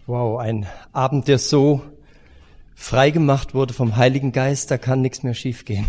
Wow, ein Abend, der so frei gemacht wurde vom Heiligen Geist, da kann nichts mehr schiefgehen.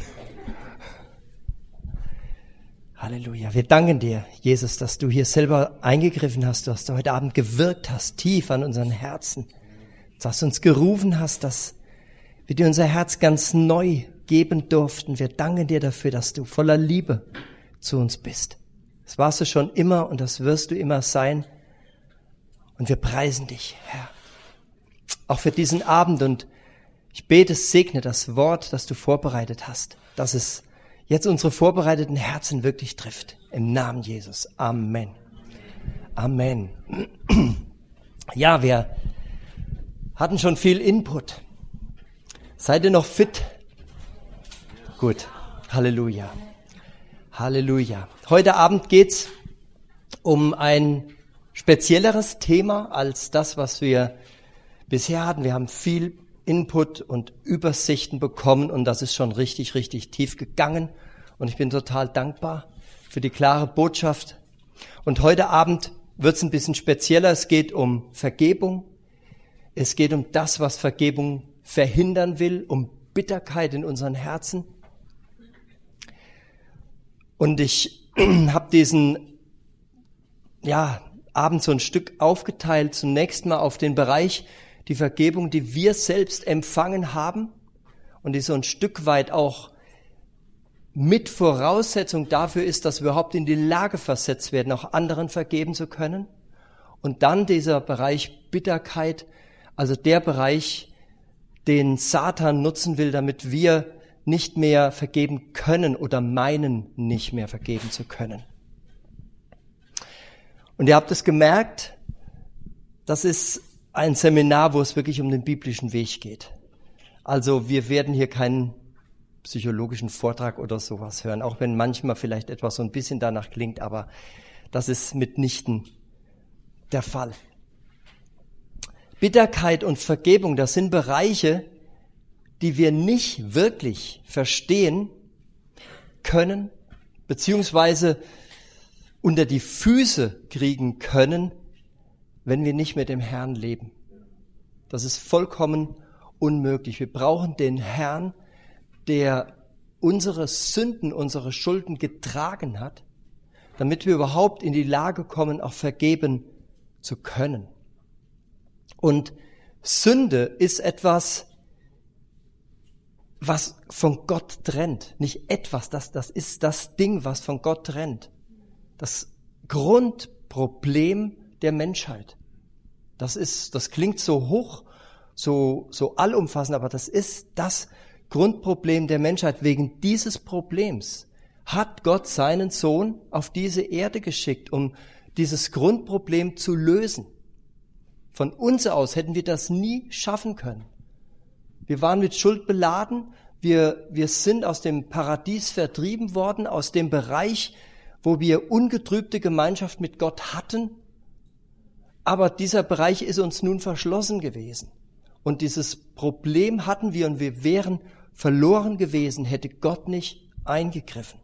Halleluja. Wir danken dir, Jesus, dass du hier selber eingegriffen hast, dass du heute Abend gewirkt hast, tief an unseren Herzen, dass du uns gerufen hast, dass wir dir unser Herz ganz neu geben durften. Wir danken dir dafür, dass du voller Liebe zu uns bist. Das warst du schon immer und das wirst du immer sein. Und wir preisen dich, Herr, auch für diesen Abend. Und ich bete, segne das Wort, das du vorbereitet hast, dass es jetzt unsere vorbereiteten Herzen wirklich trifft. Im Namen Jesus. Amen. Amen. Ja, wir hatten schon viel Input. Seid ihr noch fit? Gut. Halleluja. Halleluja. Heute Abend geht's um ein spezielleres Thema als das, was wir bisher hatten. Wir haben viel Input und Übersichten bekommen und das ist schon richtig, richtig tief gegangen. Und ich bin total dankbar für die klare Botschaft. Und heute Abend wird's ein bisschen spezieller. Es geht um Vergebung. Es geht um das, was Vergebung verhindern will, um Bitterkeit in unseren Herzen. Und ich habe diesen Abend so ein Stück aufgeteilt, zunächst mal auf den Bereich die Vergebung, die wir selbst empfangen haben und die so ein Stück weit auch mit Voraussetzung dafür ist, dass wir überhaupt in die Lage versetzt werden, auch anderen vergeben zu können. Und dann dieser Bereich Bitterkeit, also der Bereich, den Satan nutzen will, damit wir nicht mehr vergeben können oder meinen, nicht mehr vergeben zu können. Und ihr habt es gemerkt, das ist ein Seminar, wo es wirklich um den biblischen Weg geht. Also wir werden hier keinen psychologischen Vortrag oder sowas hören, auch wenn manchmal vielleicht etwas so ein bisschen danach klingt, aber das ist mitnichten der Fall. Bitterkeit und Vergebung, das sind Bereiche, die wir nicht wirklich verstehen können, beziehungsweise unter die Füße kriegen können, wenn wir nicht mit dem Herrn leben. Das ist vollkommen unmöglich. Wir brauchen den Herrn, der unsere Sünden, unsere Schulden getragen hat, damit wir überhaupt in die Lage kommen, auch vergeben zu können. Und Sünde ist etwas, was von Gott trennt. Nicht etwas, das ist das Ding, was von Gott trennt. Das Grundproblem der Menschheit. Das klingt so hoch, so allumfassend, aber das ist das Grundproblem der Menschheit. Wegen dieses Problems hat Gott seinen Sohn auf diese Erde geschickt, um dieses Grundproblem zu lösen. Von uns aus hätten wir das nie schaffen können. Wir waren mit Schuld beladen. Wir sind aus dem Paradies vertrieben worden, aus dem Bereich, wo wir ungetrübte Gemeinschaft mit Gott hatten. Aber dieser Bereich ist uns nun verschlossen gewesen. Und dieses Problem hatten wir und wir wären verloren gewesen, hätte Gott nicht eingegriffen.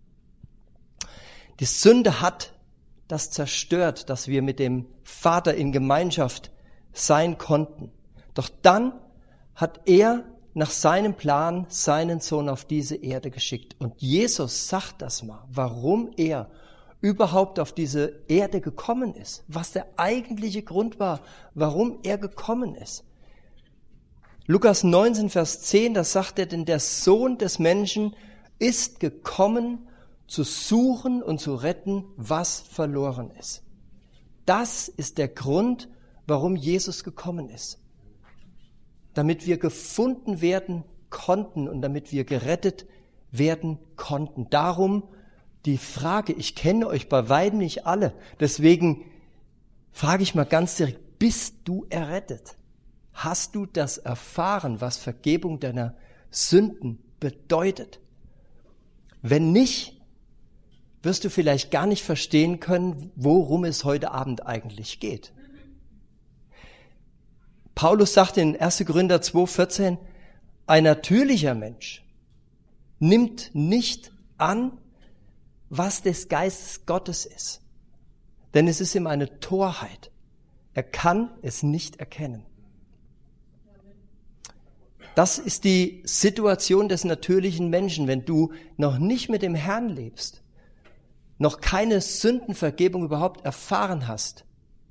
Die Sünde hat das zerstört, dass wir mit dem Vater in Gemeinschaft sein konnten. Doch dann hat er nach seinem Plan seinen Sohn auf diese Erde geschickt. Und Jesus sagt das mal, warum er überhaupt auf diese Erde gekommen ist, was der eigentliche Grund war, warum er gekommen ist. Lukas 19, Vers 10, da sagt er, denn der Sohn des Menschen ist gekommen, zu suchen und zu retten, was verloren ist. Das ist der Grund, warum Jesus gekommen ist. Damit wir gefunden werden konnten und damit wir gerettet werden konnten. Darum die Frage, ich kenne euch bei weitem nicht alle, deswegen frage ich mal ganz direkt, bist du errettet? Hast du das erfahren, was Vergebung deiner Sünden bedeutet? Wenn nicht, wirst du vielleicht gar nicht verstehen können, worum es heute Abend eigentlich geht. Paulus sagt in 1. Korinther 2,14, ein natürlicher Mensch nimmt nicht an, was des Geistes Gottes ist. Denn es ist ihm eine Torheit. Er kann es nicht erkennen. Das ist die Situation des natürlichen Menschen, wenn du noch nicht mit dem Herrn lebst, noch keine Sündenvergebung überhaupt erfahren hast.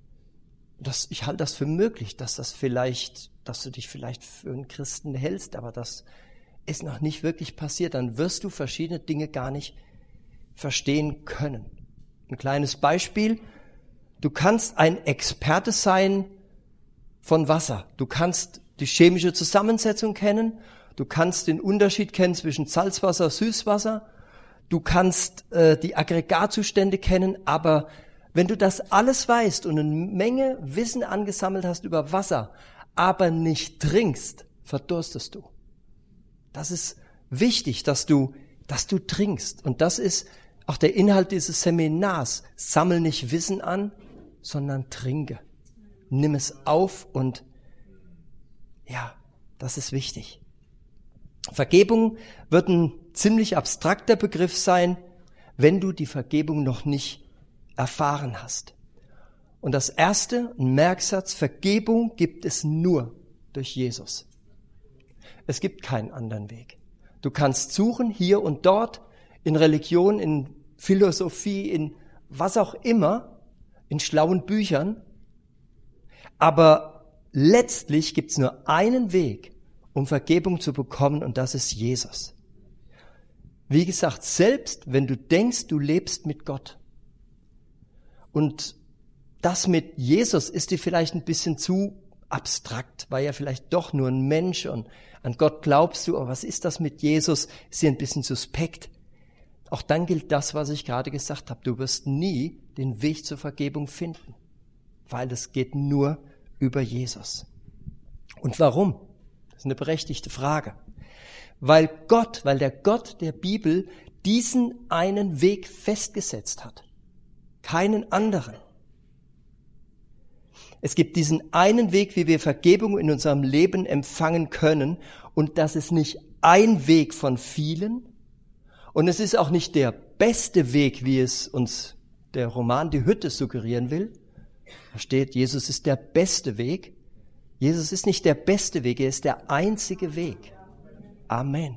Ich halte das für möglich, dass du dich vielleicht für einen Christen hältst, aber das ist noch nicht wirklich passiert. Dann wirst du verschiedene Dinge gar nicht verstehen können. Ein kleines Beispiel. Du kannst ein Experte sein von Wasser. Du kannst die chemische Zusammensetzung kennen. Du kannst den Unterschied kennen zwischen Salzwasser und Süßwasser. Du kannst die Aggregatzustände kennen. Aber wenn du das alles weißt und eine Menge Wissen angesammelt hast über Wasser, aber nicht trinkst, verdurstest du. Das ist wichtig, dass du trinkst. Und das ist auch der Inhalt dieses Seminars. Sammel nicht Wissen an, sondern trinke. Nimm es auf und ja, das ist wichtig. Vergebung wird ein ziemlich abstrakter Begriff sein, wenn du die Vergebung noch nicht erfahren hast. Und das erste, ein Merksatz, Vergebung gibt es nur durch Jesus. Es gibt keinen anderen Weg. Du kannst suchen hier und dort in Religion, in Philosophie, in was auch immer, in schlauen Büchern. Aber letztlich gibt es nur einen Weg, um Vergebung zu bekommen, und das ist Jesus. Wie gesagt, selbst wenn du denkst, du lebst mit Gott und das mit Jesus ist dir vielleicht ein bisschen zu abstrakt, weil er vielleicht doch nur ein Mensch und an Gott glaubst du, aber was ist das mit Jesus? Ist dir ein bisschen suspekt. Auch dann gilt das, was ich gerade gesagt habe. Du wirst nie den Weg zur Vergebung finden, weil es geht nur über Jesus. Und warum? Das ist eine berechtigte Frage. Weil der Gott der Bibel diesen einen Weg festgesetzt hat. Keinen anderen. Es gibt diesen einen Weg, wie wir Vergebung in unserem Leben empfangen können. Und das ist nicht ein Weg von vielen. Und es ist auch nicht der beste Weg, wie es uns der Roman Die Hütte suggerieren will. Da steht, Jesus ist der beste Weg. Jesus ist nicht der beste Weg, er ist der einzige Weg. Amen.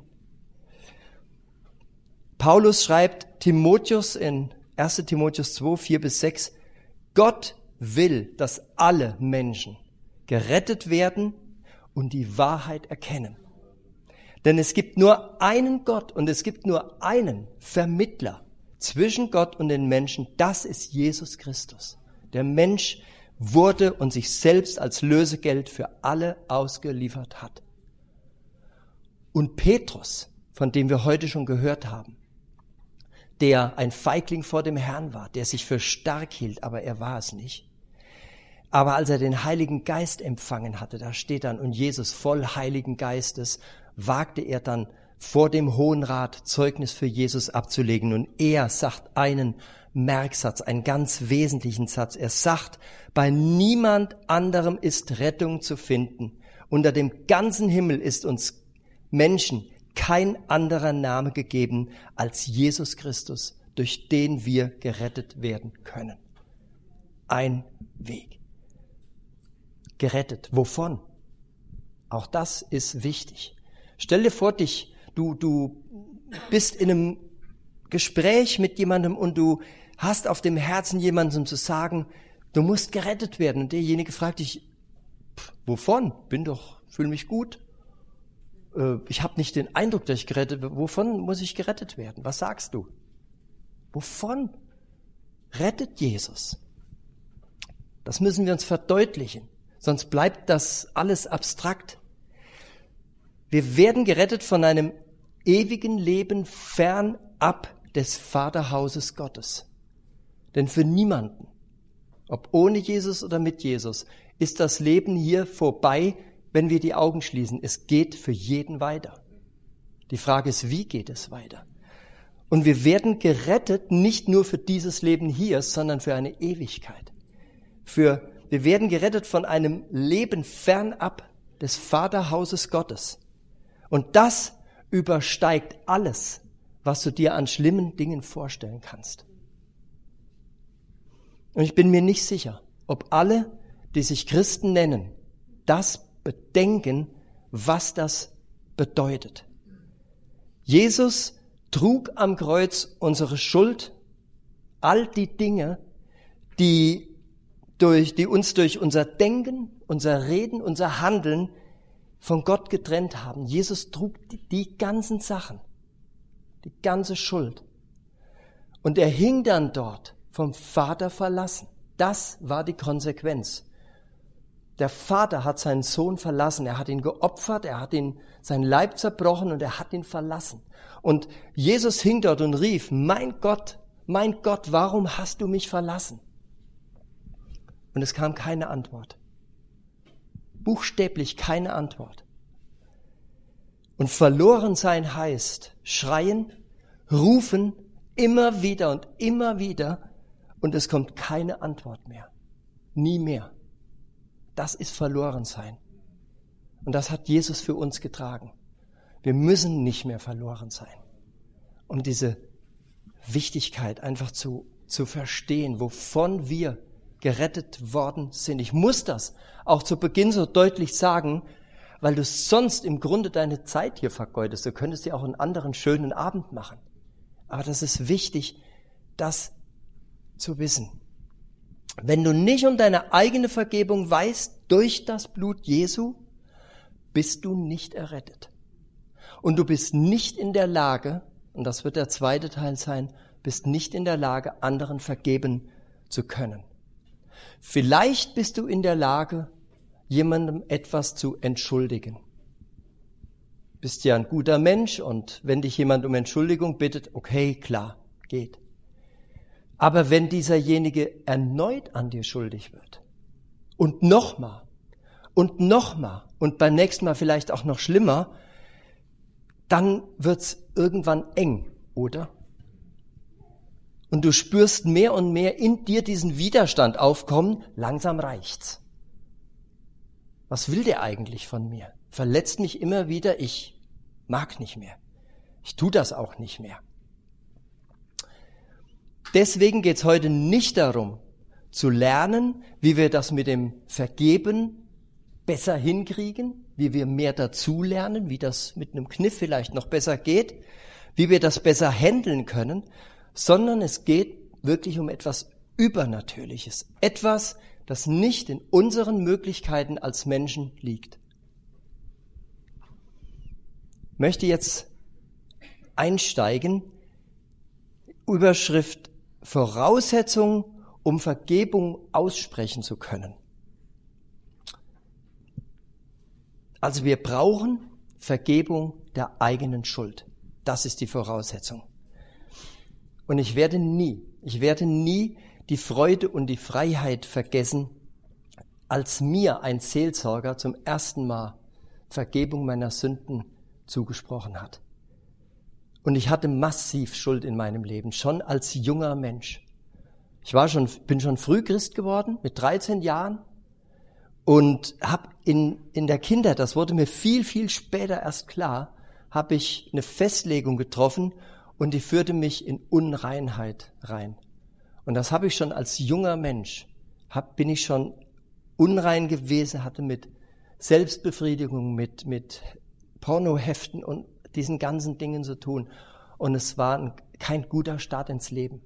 Paulus schreibt Timotheus in 1. Timotheus 2, 4-6, Gott will, dass alle Menschen gerettet werden und die Wahrheit erkennen. Denn es gibt nur einen Gott und es gibt nur einen Vermittler zwischen Gott und den Menschen. Das ist Jesus Christus. Der Mensch wurde und sich selbst als Lösegeld für alle ausgeliefert hat. Und Petrus, von dem wir heute schon gehört haben, der ein Feigling vor dem Herrn war, der sich für stark hielt, aber er war es nicht. Aber als er den Heiligen Geist empfangen hatte, da steht dann, und Jesus voll Heiligen Geistes, wagte er dann vor dem Hohen Rat Zeugnis für Jesus abzulegen. Und er sagt einen Merksatz, einen ganz wesentlichen Satz. Er sagt, bei niemand anderem ist Rettung zu finden. Unter dem ganzen Himmel ist uns Menschen kein anderer Name gegeben als Jesus Christus, durch den wir gerettet werden können. Ein Weg. Gerettet. Wovon? Auch das ist wichtig. Stell dir vor, du bist in einem Gespräch mit jemandem und du hast auf dem Herzen jemandem zu sagen, du musst gerettet werden. Und derjenige fragt dich, wovon? Fühle mich gut. Ich habe nicht den Eindruck, dass ich gerettet werde. Wovon muss ich gerettet werden? Was sagst du? Wovon rettet Jesus? Das müssen wir uns verdeutlichen, sonst bleibt das alles abstrakt. Wir werden gerettet von einem ewigen Leben fernab des Vaterhauses Gottes. Denn für niemanden, ob ohne Jesus oder mit Jesus, ist das Leben hier vorbei, wenn wir die Augen schließen. Es geht für jeden weiter. Die Frage ist, wie geht es weiter? Und wir werden gerettet nicht nur für dieses Leben hier, sondern für eine Ewigkeit. Wir werden gerettet von einem Leben fernab des Vaterhauses Gottes. Und das übersteigt alles, was du dir an schlimmen Dingen vorstellen kannst. Und ich bin mir nicht sicher, ob alle die sich Christen nennen, das bedenken, was das bedeutet. Jesus trug am Kreuz unsere Schuld, all die Dinge, die uns durch unser Denken, unser Reden, unser Handeln von Gott getrennt haben. Jesus trug die ganzen Sachen, die ganze Schuld. Und er hing dann dort, vom Vater verlassen. Das war die Konsequenz. Der Vater hat seinen Sohn verlassen, er hat ihn geopfert, er hat seinen Leib zerbrochen und er hat ihn verlassen. Und Jesus hing dort und rief, mein Gott, warum hast du mich verlassen? Und es kam keine Antwort. Buchstäblich keine Antwort. Und verloren sein heißt schreien, rufen, immer wieder und es kommt keine Antwort mehr. Nie mehr. Das ist verloren sein. Und das hat Jesus für uns getragen. Wir müssen nicht mehr verloren sein. Um diese Wichtigkeit einfach zu verstehen, wovon wir gerettet worden sind. Ich muss das auch zu Beginn so deutlich sagen, weil du sonst im Grunde deine Zeit hier vergeudest. Du könntest dir auch einen anderen schönen Abend machen. Aber das ist wichtig, das zu wissen. Wenn du nicht um deine eigene Vergebung weißt durch das Blut Jesu, bist du nicht errettet. Und du bist nicht in der Lage, und das wird der zweite Teil sein, bist nicht in der Lage, anderen vergeben zu können. Vielleicht bist du in der Lage, jemandem etwas zu entschuldigen. Bist ja ein guter Mensch und wenn dich jemand um Entschuldigung bittet, okay, klar, geht. Aber wenn dieserjenige erneut an dir schuldig wird und nochmal und beim nächsten Mal vielleicht auch noch schlimmer, dann wird's irgendwann eng, oder? Und du spürst mehr und mehr in dir diesen Widerstand aufkommen, langsam reicht's. Was will der eigentlich von mir? Verletzt mich immer wieder, ich mag nicht mehr. Ich tue das auch nicht mehr. Deswegen geht's heute nicht darum, zu lernen, wie wir das mit dem Vergeben besser hinkriegen, wie wir mehr dazulernen, wie das mit einem Kniff vielleicht noch besser geht, wie wir das besser handeln können, sondern es geht wirklich um etwas Übernatürliches, etwas, das nicht in unseren Möglichkeiten als Menschen liegt. Ich möchte jetzt einsteigen, Überschrift Voraussetzung, um Vergebung aussprechen zu können. Also wir brauchen Vergebung der eigenen Schuld. Das ist die Voraussetzung. Und ich werde nie die Freude und die Freiheit vergessen, als mir ein Seelsorger zum ersten Mal Vergebung meiner Sünden zugesprochen hat. Und ich hatte massiv Schuld in meinem Leben, schon als junger Mensch. Bin schon früh Christ geworden, mit 13 Jahren. Und habe in der Kindheit, das wurde mir viel, viel später erst klar, habe ich eine Festlegung getroffen und die führte mich in Unreinheit rein. Und das habe ich schon als junger Mensch, bin ich schon unrein gewesen, hatte mit Selbstbefriedigung, mit Pornoheften und diesen ganzen Dingen zu tun. Und es war kein guter Start ins Leben.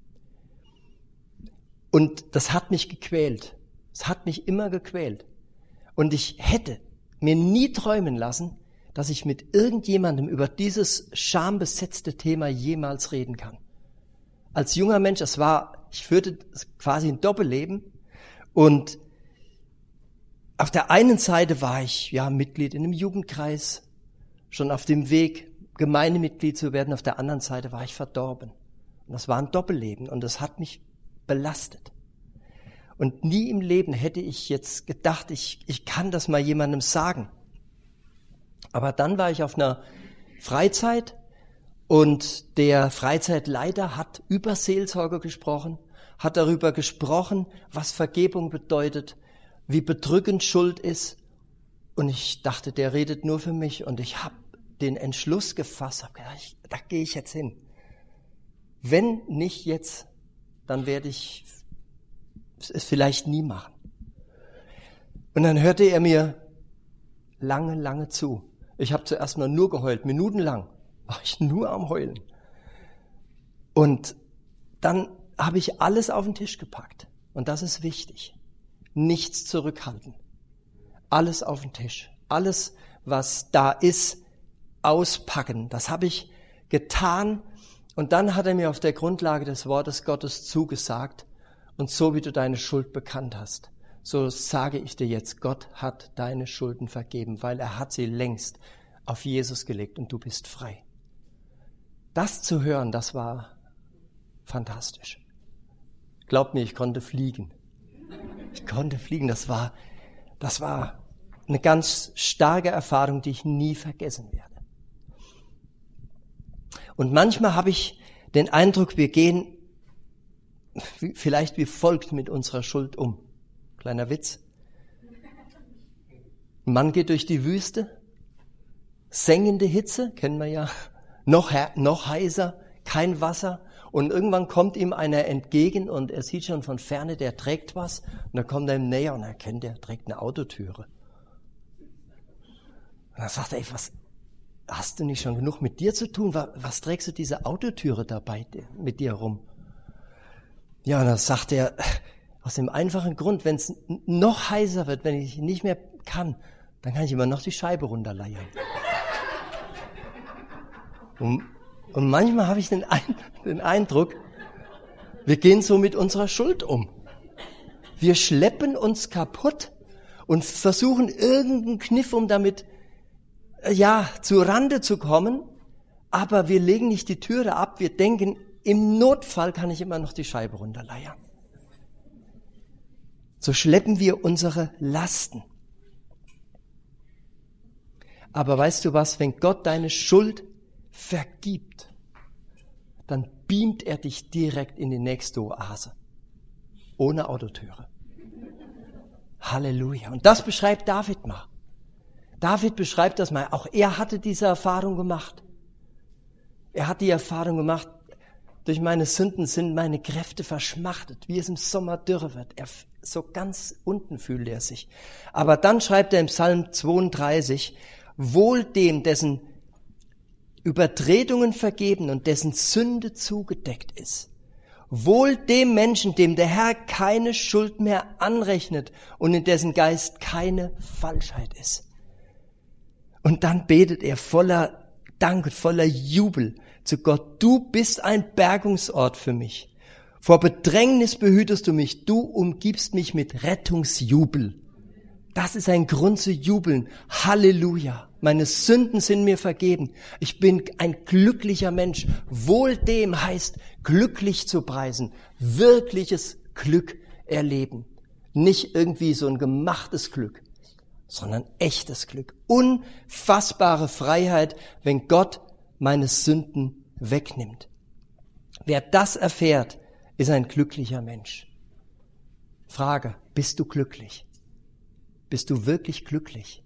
Und das hat mich gequält. Es hat mich immer gequält. Und ich hätte mir nie träumen lassen, dass ich mit irgendjemandem über dieses schambesetzte Thema jemals reden kann. Als junger Mensch, ich führte quasi ein Doppelleben. Und auf der einen Seite war ich Mitglied in einem Jugendkreis, schon auf dem Weg, Gemeindemitglied zu werden. Auf der anderen Seite war ich verdorben. Und das war ein Doppelleben und das hat mich belastet. Und nie im Leben hätte ich jetzt gedacht, ich kann das mal jemandem sagen. Aber dann war ich auf einer Freizeit und der Freizeitleiter hat über Seelsorge gesprochen, hat darüber gesprochen, was Vergebung bedeutet, wie bedrückend Schuld ist. Und ich dachte, der redet nur für mich und ich habe den Entschluss gefasst, habe gedacht, da gehe ich jetzt hin. Wenn nicht jetzt, dann werde ich es vielleicht nie machen. Und dann hörte er mir lange, lange zu. Ich habe zuerst mal nur geheult, minutenlang war ich nur am Heulen. Und dann habe ich alles auf den Tisch gepackt. Und das ist wichtig. Nichts zurückhalten. Alles auf den Tisch. Alles, was da ist, auspacken. Das habe ich getan. Und dann hat er mir auf der Grundlage des Wortes Gottes zugesagt. Und so wie du deine Schuld bekannt hast, so sage ich dir jetzt, Gott hat deine Schulden vergeben, weil er hat sie längst auf Jesus gelegt und du bist frei. Das zu hören, das war fantastisch. Glaubt mir, ich konnte fliegen. Das war eine ganz starke Erfahrung, die ich nie vergessen werde. Und manchmal habe ich den Eindruck, wir gehen vielleicht wie folgt mit unserer Schuld um. Kleiner Witz. Ein Mann geht durch die Wüste, sengende Hitze, kennen wir ja, noch heißer, kein Wasser. Und irgendwann kommt ihm einer entgegen und er sieht schon von Ferne, der trägt was. Und dann kommt er ihm näher und er erkennt, der trägt eine Autotüre. Und dann sagt er, ey, was, hast du nicht schon genug mit dir zu tun? Was trägst du diese Autotüre dabei mit dir rum? Ja, und dann sagt er, aus dem einfachen Grund, wenn es noch heißer wird, wenn ich nicht mehr kann, dann kann ich immer noch die Scheibe runterleiern. Und manchmal habe ich den Eindruck, wir gehen so mit unserer Schuld um. Wir schleppen uns kaputt und versuchen irgendeinen Kniff, um damit zu Rande zu kommen, aber wir legen nicht die Türe ab, wir denken, im Notfall kann ich immer noch die Scheibe runterleiern. So schleppen wir unsere Lasten. Aber weißt du was, wenn Gott deine Schuld vergibt, dann beamt er dich direkt in die nächste Oase. Ohne Autotüre. Halleluja. Und das beschreibt David mal. David beschreibt das mal. Auch er hatte diese Erfahrung gemacht. Er hat die Erfahrung gemacht, durch meine Sünden sind meine Kräfte verschmachtet, wie es im Sommer dürre wird. So ganz unten fühlt er sich. Aber dann schreibt er im Psalm 32, wohl dem, dessen Übertretungen vergeben und dessen Sünde zugedeckt ist. Wohl dem Menschen, dem der Herr keine Schuld mehr anrechnet und in dessen Geist keine Falschheit ist. Und dann betet er voller Dank, voller Jubel zu Gott. Du bist ein Bergungsort für mich. Vor Bedrängnis behütest du mich. Du umgibst mich mit Rettungsjubel. Das ist ein Grund zu jubeln. Halleluja. Meine Sünden sind mir vergeben. Ich bin ein glücklicher Mensch. Wohl dem heißt, glücklich zu preisen. Wirkliches Glück erleben. Nicht irgendwie so ein gemachtes Glück, sondern echtes Glück. Unfassbare Freiheit, wenn Gott meine Sünden wegnimmt. Wer das erfährt, ist ein glücklicher Mensch. Frage, bist du glücklich? Bist du wirklich glücklich?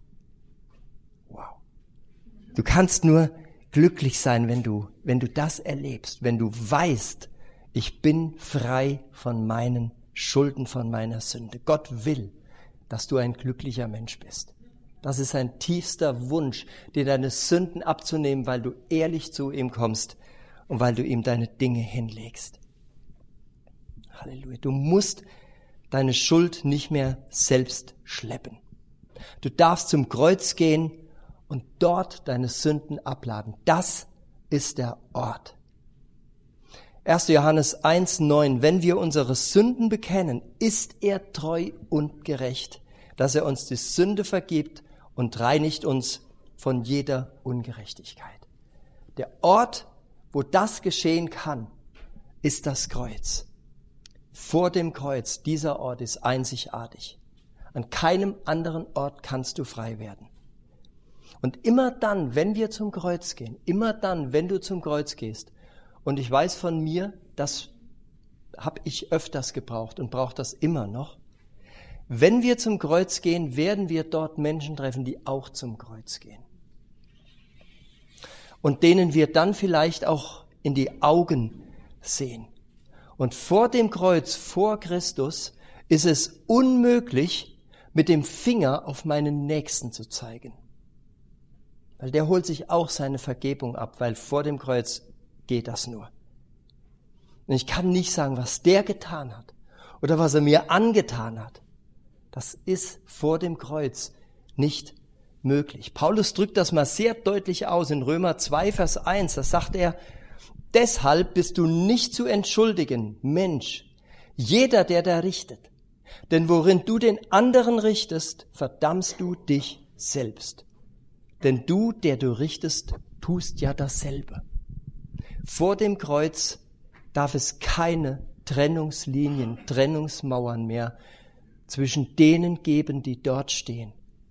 Wow. Du kannst nur glücklich sein, wenn du das erlebst, wenn du weißt, ich bin frei von meinen Schulden, von meiner Sünde. Gott will, dass du ein glücklicher Mensch bist. Das ist ein tiefster Wunsch, dir deine Sünden abzunehmen, weil du ehrlich zu ihm kommst und weil du ihm deine Dinge hinlegst. Halleluja. Du musst deine Schuld nicht mehr selbst schleppen. Du darfst zum Kreuz gehen und dort deine Sünden abladen. Das ist der Ort. 1. Johannes 1,9. Wenn wir unsere Sünden bekennen, ist er treu und gerecht, dass er uns die Sünde vergibt und reinigt uns von jeder Ungerechtigkeit. Der Ort, wo das geschehen kann, ist das Kreuz. Vor dem Kreuz, dieser Ort ist einzigartig. An keinem anderen Ort kannst du frei werden. Und immer dann, wenn wir zum Kreuz gehen, immer dann, wenn du zum Kreuz gehst, und ich weiß von mir, das habe ich öfters gebraucht und brauche das immer noch, wenn wir zum Kreuz gehen, werden wir dort Menschen treffen, die auch zum Kreuz gehen. Und denen wir dann vielleicht auch in die Augen sehen. Und vor dem Kreuz, vor Christus, ist es unmöglich, mit dem Finger auf meinen Nächsten zu zeigen. Weil der holt sich auch seine Vergebung ab, weil vor dem Kreuz geht das nur. Und ich kann nicht sagen, was der getan hat oder was er mir angetan hat. Das ist vor dem Kreuz nicht möglich. Paulus drückt das mal sehr deutlich aus in Römer 2, Vers 1. Da sagt er, deshalb bist du nicht zu entschuldigen, Mensch, jeder, der da richtet. Denn worin du den anderen richtest, verdammst du dich selbst. Denn du, der du richtest, tust ja dasselbe. Vor dem Kreuz darf es keine Trennungslinien, Trennungsmauern mehr zwischen denen geben, die dort stehen.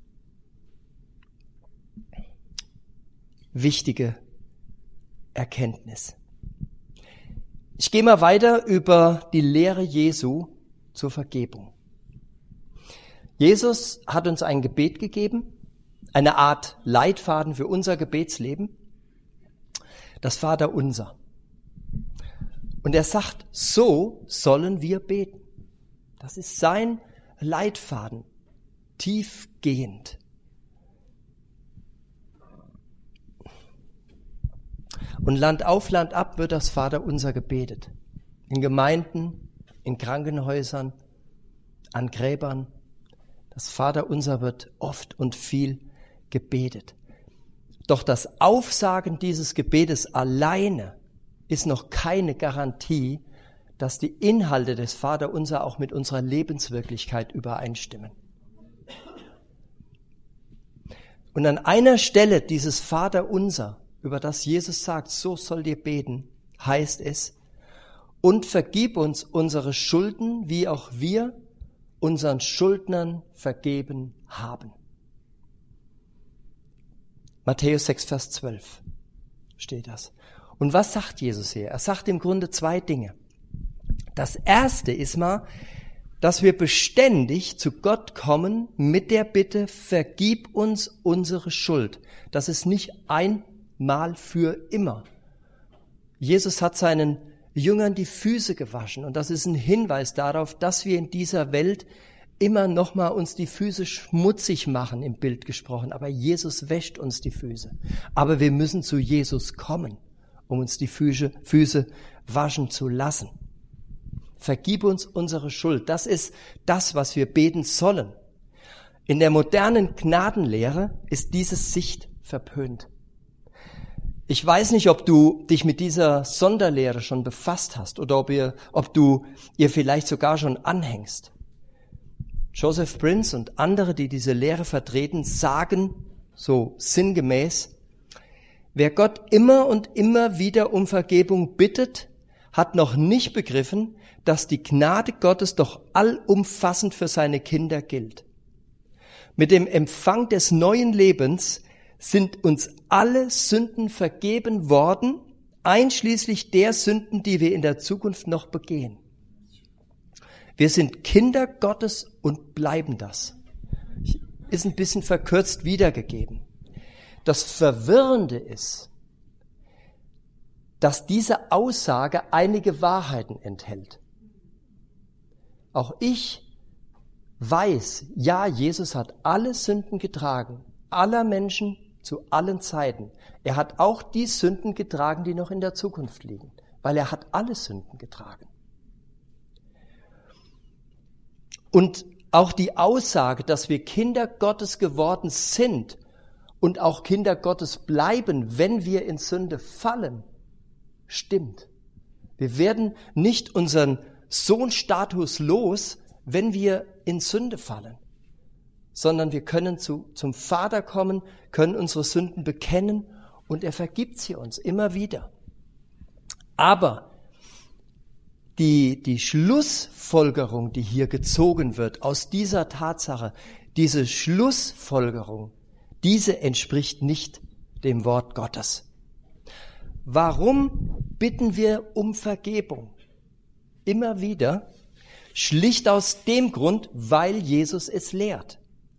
Wichtige Erkenntnis. Ich gehe mal weiter über die Lehre Jesu zur Vergebung. Jesus hat uns ein Gebet gegeben, eine Art Leitfaden für unser Gebetsleben, das Vaterunser. Und er sagt, so sollen wir beten. Das ist sein Leitfaden, tiefgehend. Und Land auf, Land ab wird das Vaterunser gebetet. In Gemeinden, in Krankenhäusern, an Gräbern. Das Vaterunser wird oft und viel gebetet. Doch das Aufsagen dieses Gebetes alleine ist noch keine Garantie, dass die Inhalte des Vaterunser auch mit unserer Lebenswirklichkeit übereinstimmen. Und an einer Stelle dieses Vaterunser, über das Jesus sagt, so sollt ihr beten, heißt es, und vergib uns unsere Schulden, wie auch wir unseren Schuldnern vergeben haben. Matthäus 6, Vers 12 steht das. Und was sagt Jesus hier? Er sagt im Grunde zwei Dinge. Das erste ist mal, dass wir beständig zu Gott kommen mit der Bitte, vergib uns unsere Schuld. Das ist nicht einmal für immer. Jesus hat seinen Jüngern die Füße gewaschen und das ist ein Hinweis darauf, dass wir in dieser Welt immer noch mal uns die Füße schmutzig machen, im Bild gesprochen. Aber Jesus wäscht uns die Füße. Aber wir müssen zu Jesus kommen, um uns die Füße waschen zu lassen. Vergib uns unsere Schuld. Das ist das, was wir beten sollen. In der modernen Gnadenlehre ist diese Sicht verpönt. Ich weiß nicht, ob du dich mit dieser Sonderlehre schon befasst hast oder ob du ihr vielleicht sogar schon anhängst. Joseph Prince und andere, die diese Lehre vertreten, sagen so sinngemäß, wer Gott immer und immer wieder um Vergebung bittet, hat noch nicht begriffen, dass die Gnade Gottes doch allumfassend für seine Kinder gilt. Mit dem Empfang des neuen Lebens sind uns alle Sünden vergeben worden, einschließlich der Sünden, die wir in der Zukunft noch begehen. Wir sind Kinder Gottes und bleiben das. Ist ein bisschen verkürzt wiedergegeben. Das Verwirrende ist, dass diese Aussage einige Wahrheiten enthält. Auch ich weiß, ja, Jesus hat alle Sünden getragen, aller Menschen zu allen Zeiten. Er hat auch die Sünden getragen, die noch in der Zukunft liegen, weil er hat alle Sünden getragen. Und auch die Aussage, dass wir Kinder Gottes geworden sind und auch Kinder Gottes bleiben, wenn wir in Sünde fallen, stimmt. Wir werden nicht unseren Sohnstatus los, wenn wir in Sünde fallen, sondern wir können zum Vater kommen, können unsere Sünden bekennen und er vergibt sie uns immer wieder. Aber die Schlussfolgerung, die hier gezogen wird aus dieser Tatsache, diese Schlussfolgerung, diese entspricht nicht dem Wort Gottes. Warum bitten wir um Vergebung? Immer wieder, schlicht aus dem Grund, weil Jesus es lehrt.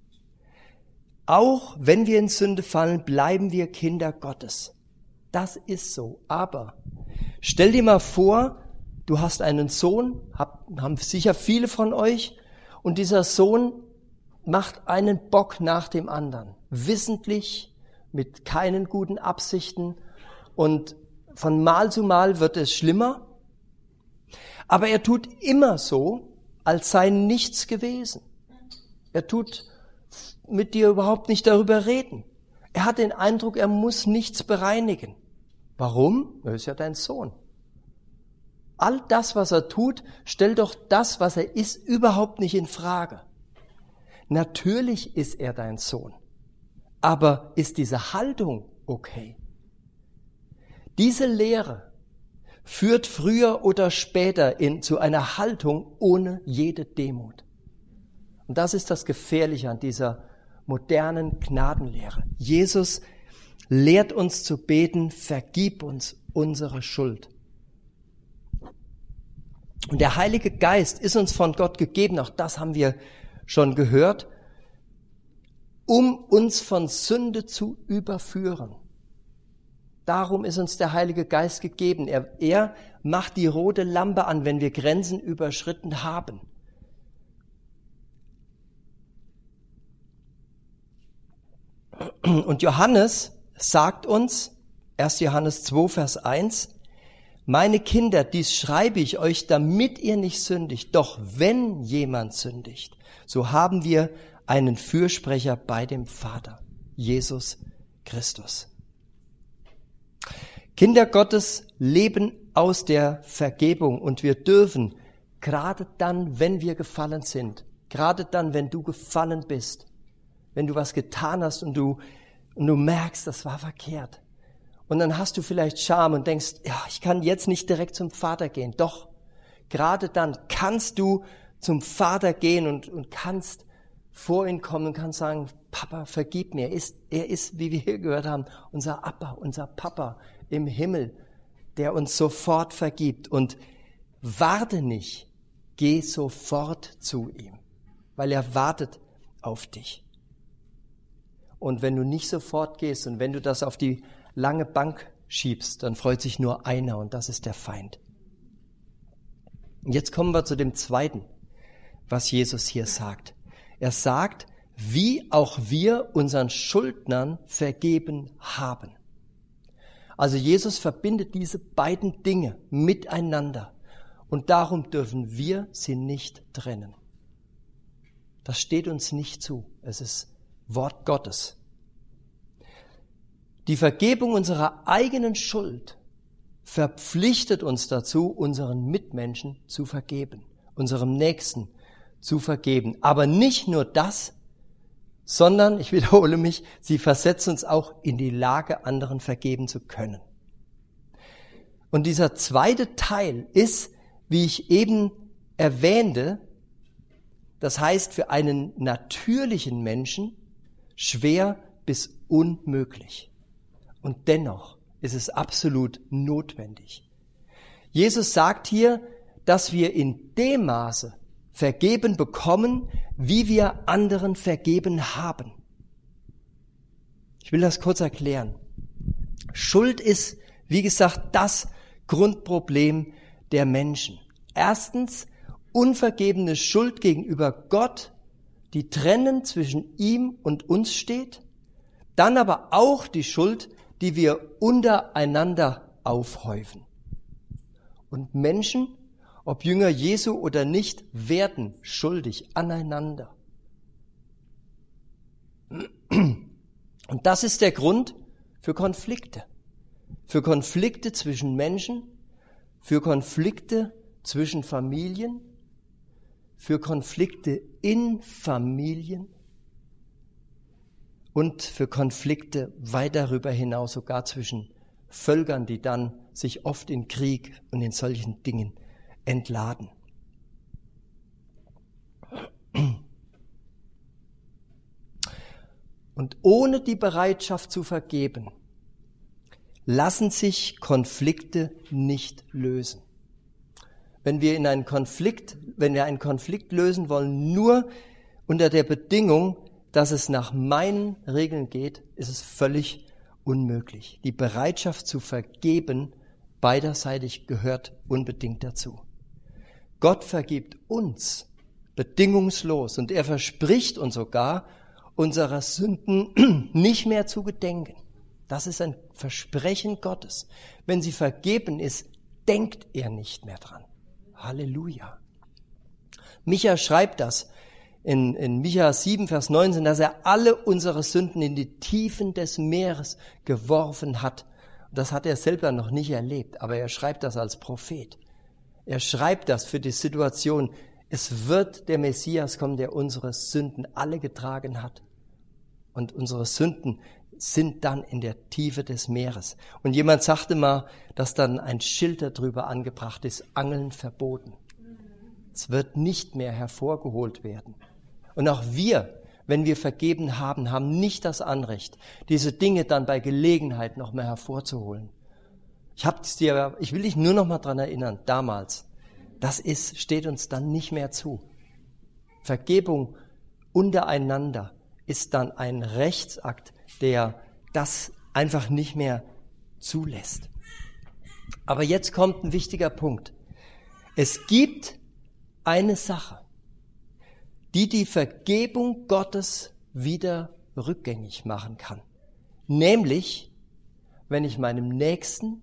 Auch wenn wir in Sünde fallen, bleiben wir Kinder Gottes. Das ist so. Aber stell dir mal vor, du hast einen Sohn, haben sicher viele von euch, und dieser Sohn macht einen Bock nach dem anderen, wissentlich, mit keinen guten Absichten, und von Mal zu Mal wird es schlimmer, aber er tut immer so, als sei nichts gewesen. Er tut mit dir überhaupt nicht darüber reden. Er hat den Eindruck, er muss nichts bereinigen. Warum? Er ist ja dein Sohn. All das, was er tut, stellt doch das, was er ist, überhaupt nicht in Frage. Natürlich ist er dein Sohn. Aber ist diese Haltung okay? Diese Lehre führt früher oder später zu einer Haltung ohne jede Demut. Und das ist das Gefährliche an dieser modernen Gnadenlehre. Jesus lehrt uns zu beten, vergib uns unsere Schuld. Und der Heilige Geist ist uns von Gott gegeben, auch das haben wir schon gehört, um uns von Sünde zu überführen. Darum ist uns der Heilige Geist gegeben. Er macht die rote Lampe an, wenn wir Grenzen überschritten haben. Und Johannes sagt uns, 1. Johannes 2, Vers 1, meine Kinder, dies schreibe ich euch, damit ihr nicht sündigt. Doch wenn jemand sündigt, so haben wir einen Fürsprecher bei dem Vater, Jesus Christus. Kinder Gottes leben aus der Vergebung und wir dürfen, gerade dann, wenn wir gefallen sind, gerade dann, wenn du gefallen bist, wenn du was getan hast und du merkst, das war verkehrt. Und dann hast du vielleicht Scham und denkst, ja, ich kann jetzt nicht direkt zum Vater gehen. Doch, gerade dann kannst du zum Vater gehen und kannst vor ihn kommen und kannst sagen, Papa, vergib mir. Er ist, wie wir hier gehört haben, unser Abba, unser Papa im Himmel, der uns sofort vergibt. Und warte nicht, geh sofort zu ihm, weil er wartet auf dich. Und wenn du nicht sofort gehst und wenn du das auf die lange Bank schiebst, dann freut sich nur einer und das ist der Feind. Und jetzt kommen wir zu dem Zweiten, was Jesus hier sagt. Er sagt, wie auch wir unseren Schuldnern vergeben haben. Also Jesus verbindet diese beiden Dinge miteinander und darum dürfen wir sie nicht trennen. Das steht uns nicht zu. Es ist Wort Gottes. Die Vergebung unserer eigenen Schuld verpflichtet uns dazu, unseren Mitmenschen zu vergeben, unserem Nächsten zu vergeben. Aber nicht nur das, sondern, ich wiederhole mich, sie versetzt uns auch in die Lage, anderen vergeben zu können. Und dieser zweite Teil ist, wie ich eben erwähnte, das heißt für einen natürlichen Menschen schwer bis unmöglich. Und dennoch ist es absolut notwendig. Jesus sagt hier, dass wir in dem Maße vergeben bekommen, wie wir anderen vergeben haben. Ich will das kurz erklären. Schuld ist, wie gesagt, das Grundproblem der Menschen. Erstens, unvergebene Schuld gegenüber Gott, die trennend zwischen ihm und uns steht. Dann aber auch die Schuld, die wir untereinander aufhäufen. Und Menschen, ob Jünger Jesu oder nicht, werden schuldig aneinander. Und das ist der Grund für Konflikte. Für Konflikte zwischen Menschen, für Konflikte zwischen Familien, für Konflikte in Familien und für Konflikte weit darüber hinaus, sogar zwischen Völkern, die dann sich oft in Krieg und in solchen Dingen entladen. Und ohne die Bereitschaft zu vergeben, lassen sich Konflikte nicht lösen. Wenn wir einen Konflikt lösen wollen, nur unter der Bedingung, dass es nach meinen Regeln geht, ist es völlig unmöglich. Die Bereitschaft zu vergeben, beiderseitig, gehört unbedingt dazu. Gott vergibt uns, bedingungslos. Und er verspricht uns sogar, unserer Sünden nicht mehr zu gedenken. Das ist ein Versprechen Gottes. Wenn sie vergeben ist, denkt er nicht mehr dran. Halleluja. Micha schreibt das in Micha 7, Vers 19, dass er alle unsere Sünden in die Tiefen des Meeres geworfen hat. Das hat er selber noch nicht erlebt, aber er schreibt das als Prophet. Er schreibt das für die Situation, es wird der Messias kommen, der unsere Sünden alle getragen hat. Und unsere Sünden sind dann in der Tiefe des Meeres. Und jemand sagte mal, dass dann ein Schild darüber angebracht ist, Angeln verboten. Es wird nicht mehr hervorgeholt werden. Und auch wir, wenn wir vergeben haben, haben nicht das Anrecht, diese Dinge dann bei Gelegenheit noch mehr hervorzuholen. Ich will dich nur noch mal dran erinnern, damals, steht uns dann nicht mehr zu. Vergebung untereinander ist dann ein Rechtsakt, der das einfach nicht mehr zulässt. Aber jetzt kommt ein wichtiger Punkt. Es gibt eine Sache, die Vergebung Gottes wieder rückgängig machen kann. Nämlich, wenn ich meiner Nächsten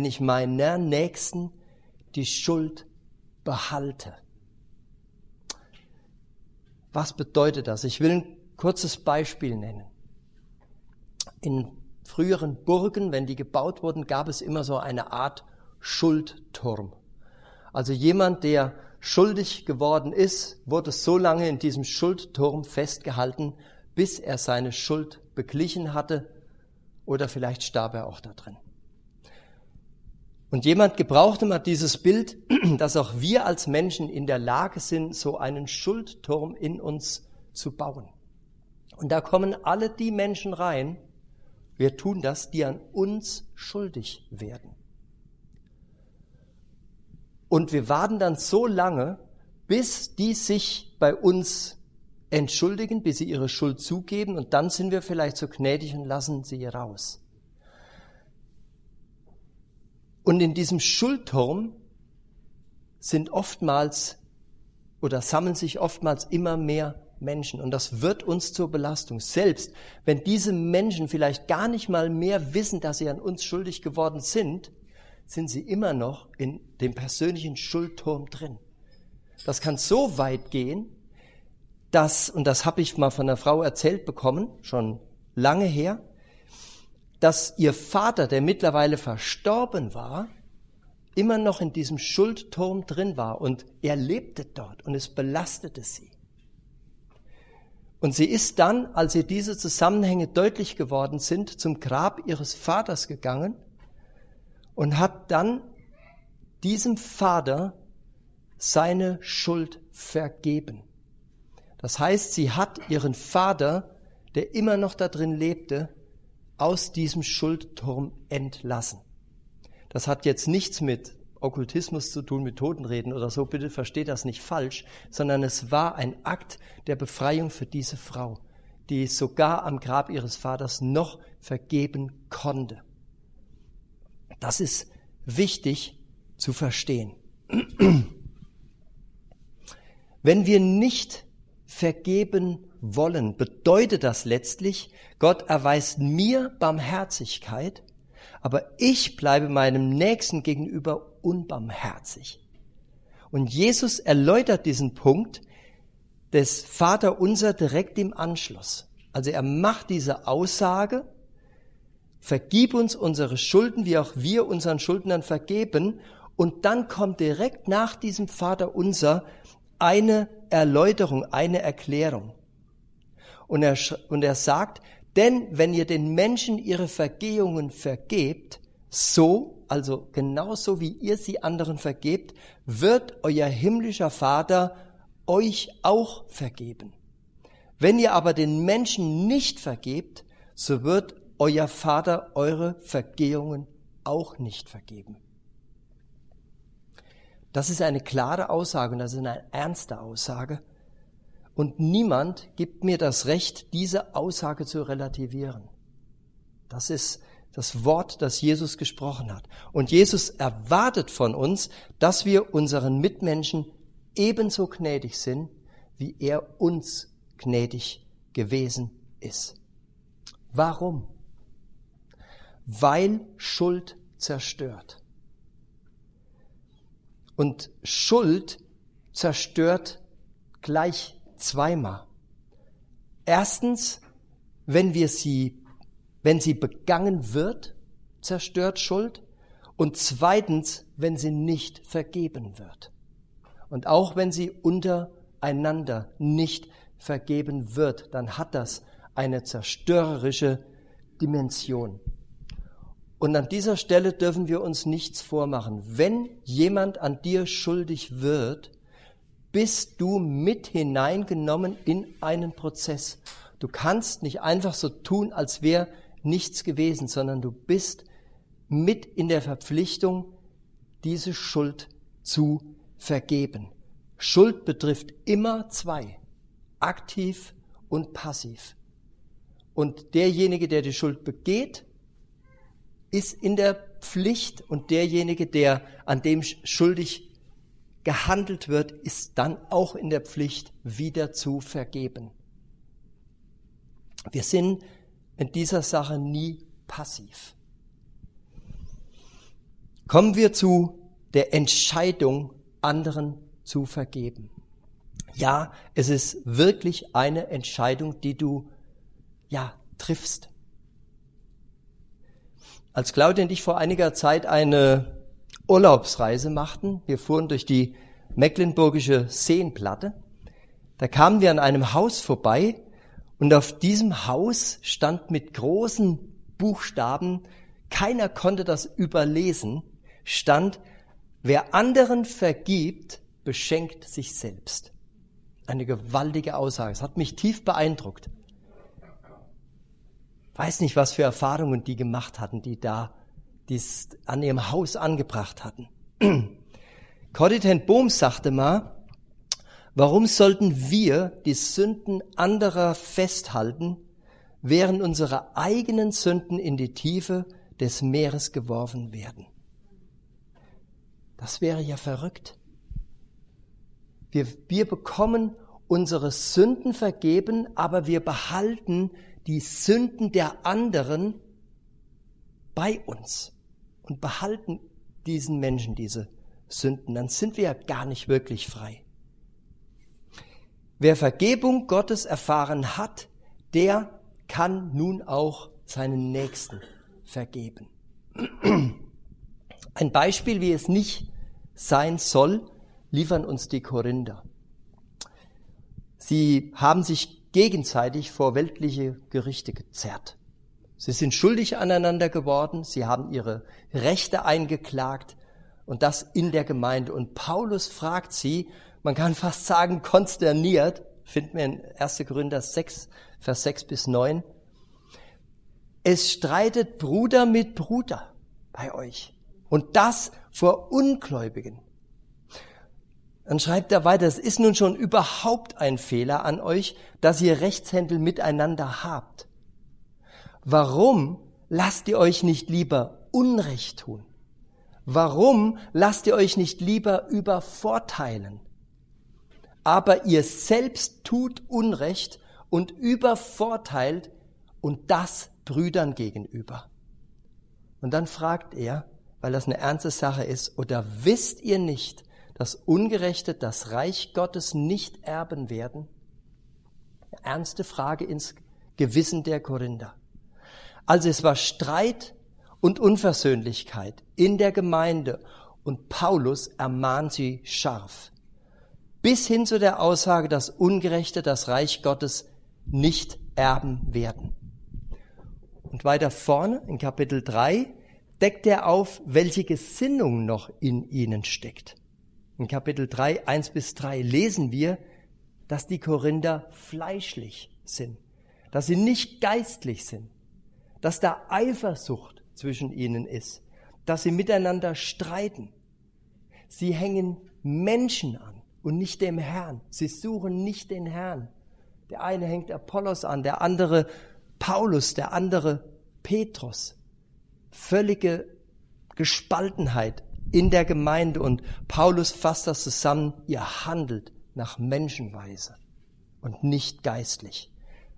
die Schuld behalte. Was bedeutet das? Ich will ein kurzes Beispiel nennen. In früheren Burgen, wenn die gebaut wurden, gab es immer so eine Art Schuldturm. Also jemand, der schuldig geworden ist, wurde so lange in diesem Schuldturm festgehalten, bis er seine Schuld beglichen hatte oder vielleicht starb er auch da drin. Und jemand gebrauchte mal dieses Bild, dass auch wir als Menschen in der Lage sind, so einen Schuldturm in uns zu bauen. Und da kommen alle die Menschen rein, wir tun das, die an uns schuldig werden. Und wir warten dann so lange, bis die sich bei uns entschuldigen, bis sie ihre Schuld zugeben und dann sind wir vielleicht so gnädig und lassen sie raus. Und in diesem Schuldturm sammeln sich oftmals immer mehr Menschen und das wird uns zur Belastung. Selbst wenn diese Menschen vielleicht gar nicht mal mehr wissen, dass sie an uns schuldig geworden sind, sind sie immer noch in dem persönlichen Schuldturm drin. Das kann so weit gehen, und das habe ich mal von einer Frau erzählt bekommen, schon lange her, dass ihr Vater, der mittlerweile verstorben war, immer noch in diesem Schuldturm drin war und er lebte dort und es belastete sie. Und sie ist dann, als ihr diese Zusammenhänge deutlich geworden sind, zum Grab ihres Vaters gegangen und hat dann diesem Vater seine Schuld vergeben. Das heißt, sie hat ihren Vater, der immer noch da drin lebte, aus diesem Schuldturm entlassen. Das hat jetzt nichts mit Okkultismus zu tun, mit Totenreden oder so, bitte versteht das nicht falsch, sondern es war ein Akt der Befreiung für diese Frau, die sogar am Grab ihres Vaters noch vergeben konnte. Das ist wichtig zu verstehen. Wenn wir nicht vergeben wollen, bedeutet das letztlich, Gott erweist mir Barmherzigkeit, aber ich bleibe meinem Nächsten gegenüber unbarmherzig. Und Jesus erläutert diesen Punkt des Vaterunser direkt im Anschluss. Also er macht diese Aussage, vergib uns unsere Schulden, wie auch wir unseren Schuldnern vergeben. Und dann kommt direkt nach diesem Vaterunser eine Erläuterung, eine Erklärung. Und er sagt, denn wenn ihr den Menschen ihre Vergehungen vergebt, also genauso wie ihr sie anderen vergebt, wird euer himmlischer Vater euch auch vergeben. Wenn ihr aber den Menschen nicht vergebt, so wird euer Vater eure Vergehungen auch nicht vergeben. Das ist eine klare Aussage und das ist eine ernste Aussage. Und niemand gibt mir das Recht, diese Aussage zu relativieren. Das ist das Wort, das Jesus gesprochen hat. Und Jesus erwartet von uns, dass wir unseren Mitmenschen ebenso gnädig sind, wie er uns gnädig gewesen ist. Warum? Weil Schuld zerstört. Und Schuld zerstört gleich zweimal. Erstens, wenn sie begangen wird, zerstört Schuld. Und zweitens, wenn sie nicht vergeben wird. Und auch wenn sie untereinander nicht vergeben wird, dann hat das eine zerstörerische Dimension. Und an dieser Stelle dürfen wir uns nichts vormachen. Wenn jemand an dir schuldig wird, bist du mit hineingenommen in einen Prozess. Du kannst nicht einfach so tun, als wäre nichts gewesen, sondern du bist mit in der Verpflichtung, diese Schuld zu vergeben. Schuld betrifft immer zwei, aktiv und passiv. Und derjenige, der die Schuld begeht, ist in der Pflicht, und derjenige, der an dem schuldig gehandelt wird, ist dann auch in der Pflicht, wieder zu vergeben. Wir sind in dieser Sache nie passiv. Kommen wir zu der Entscheidung, anderen zu vergeben. Ja, es ist wirklich eine Entscheidung, die du triffst. Als Claudia und ich vor einiger Zeit eine Urlaubsreise machten, wir fuhren durch die Mecklenburgische Seenplatte, da kamen wir an einem Haus vorbei und auf diesem Haus stand mit großen Buchstaben, keiner konnte das überlesen, stand: Wer anderen vergibt, beschenkt sich selbst. Eine gewaltige Aussage. Es hat mich tief beeindruckt. Weiß nicht, was für Erfahrungen die gemacht hatten, die da dies an ihrem Haus angebracht hatten. Corrie ten Boom sagte mal, warum sollten wir die Sünden anderer festhalten, während unsere eigenen Sünden in die Tiefe des Meeres geworfen werden? Das wäre ja verrückt. Wir bekommen unsere Sünden vergeben, aber wir behalten die Sünden der anderen bei uns und behalten diesen Menschen diese Sünden. Dann sind wir ja gar nicht wirklich frei. Wer Vergebung Gottes erfahren hat, der kann nun auch seinen Nächsten vergeben. Ein Beispiel, wie es nicht sein soll, liefern uns die Korinther. Sie haben sich gegenseitig vor weltliche Gerichte gezerrt. Sie sind schuldig aneinander geworden, sie haben ihre Rechte eingeklagt und das in der Gemeinde. Und Paulus fragt sie, man kann fast sagen konsterniert, finden wir in 1. Korinther 6, Vers 6 bis 9, es streitet Bruder mit Bruder bei euch und das vor Ungläubigen. Dann schreibt er weiter, es ist nun schon überhaupt ein Fehler an euch, dass ihr Rechtshändel miteinander habt. Warum lasst ihr euch nicht lieber Unrecht tun? Warum lasst ihr euch nicht lieber übervorteilen? Aber ihr selbst tut Unrecht und übervorteilt und das Brüdern gegenüber. Und dann fragt er, weil das eine ernste Sache ist, oder wisst ihr nicht, dass Ungerechte das Reich Gottes nicht erben werden? Eine ernste Frage ins Gewissen der Korinther. Also es war Streit und Unversöhnlichkeit in der Gemeinde und Paulus ermahnt sie scharf. Bis hin zu der Aussage, dass Ungerechte das Reich Gottes nicht erben werden. Und weiter vorne in Kapitel 3 deckt er auf, welche Gesinnung noch in ihnen steckt. In Kapitel 3, 1 bis 3 lesen wir, dass die Korinther fleischlich sind, dass sie nicht geistlich sind, dass da Eifersucht zwischen ihnen ist, dass sie miteinander streiten. Sie hängen Menschen an und nicht dem Herrn. Sie suchen nicht den Herrn. Der eine hängt Apollos an, der andere Paulus, der andere Petrus. Völlige Gespaltenheit in der Gemeinde und Paulus fasst das zusammen, ihr handelt nach Menschenweise. und nicht geistlich.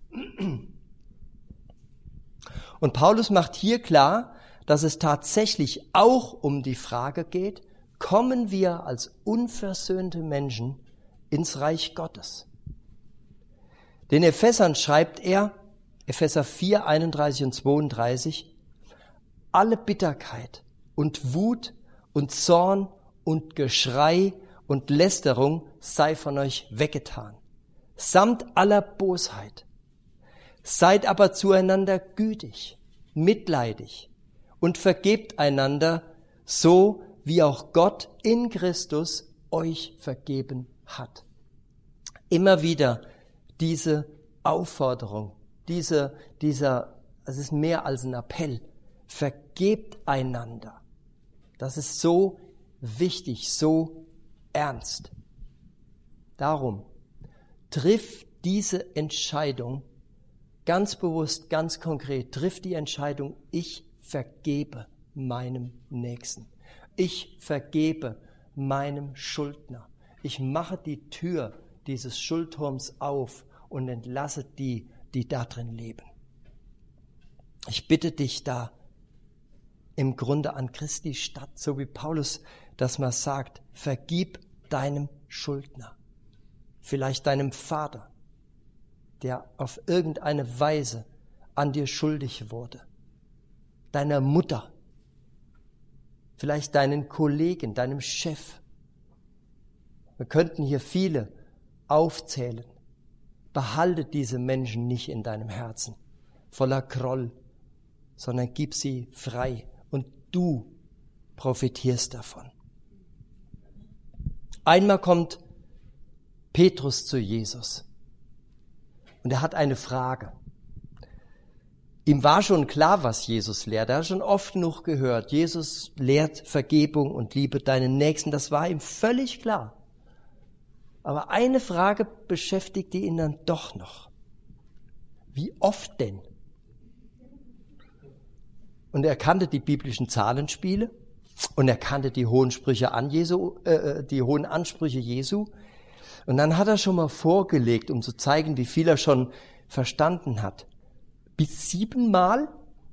Und Paulus macht hier klar, dass es tatsächlich auch um die Frage geht, kommen wir als unversöhnte Menschen ins Reich Gottes? Den Ephesern schreibt er, Epheser 4, 31 und 32, alle Bitterkeit und Wut und Zorn und Geschrei und Lästerung sei von euch weggetan, samt aller Bosheit. Seid aber zueinander gütig, mitleidig und vergebt einander, so wie auch Gott in Christus euch vergeben hat. Immer wieder diese Aufforderung, es ist mehr als ein Appell, vergebt einander. Das ist so wichtig, so ernst. Darum, triff diese Entscheidung ganz bewusst, ganz konkret, triff die Entscheidung, ich vergebe meinem Nächsten. Ich vergebe meinem Schuldner. Ich mache die Tür dieses Schuldturms auf und entlasse die da drin leben. Ich bitte dich da im Grunde an Christi statt, so wie Paulus das mal sagt, vergib deinem Schuldner, vielleicht deinem Vater, der auf irgendeine Weise an dir schuldig wurde, deiner Mutter, vielleicht deinen Kollegen, deinem Chef. Wir könnten hier viele aufzählen. Behalte diese Menschen nicht in deinem Herzen, voller Groll, sondern gib sie frei und du profitierst davon. Einmal kommt Petrus zu Jesus und er hat eine Frage. Ihm war schon klar, was Jesus lehrt. Er hat schon oft genug gehört. Jesus lehrt Vergebung und liebe deinen Nächsten. Das war ihm völlig klar. Aber eine Frage beschäftigte ihn dann doch noch. Wie oft denn? Und er kannte die biblischen Zahlenspiele und er kannte die hohen Ansprüche Jesu. Und dann hat er schon mal vorgelegt, um zu zeigen, wie viel er schon verstanden hat. Bis 7 Mal?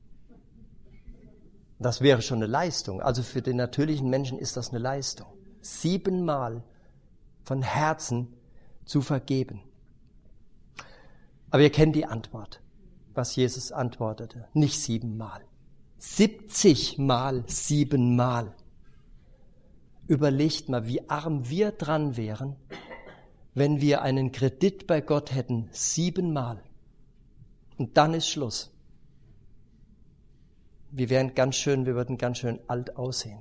Das wäre schon eine Leistung. Also für den natürlichen Menschen ist das eine Leistung. 7 Mal von Herzen zu vergeben. Aber ihr kennt die Antwort, was Jesus antwortete. Nicht 7 Mal. 70 Mal 7 Mal. Überlegt mal, wie arm wir dran wären, wenn wir einen Kredit bei Gott hätten, 7 Mal. Und dann ist Schluss. Wir würden ganz schön alt aussehen.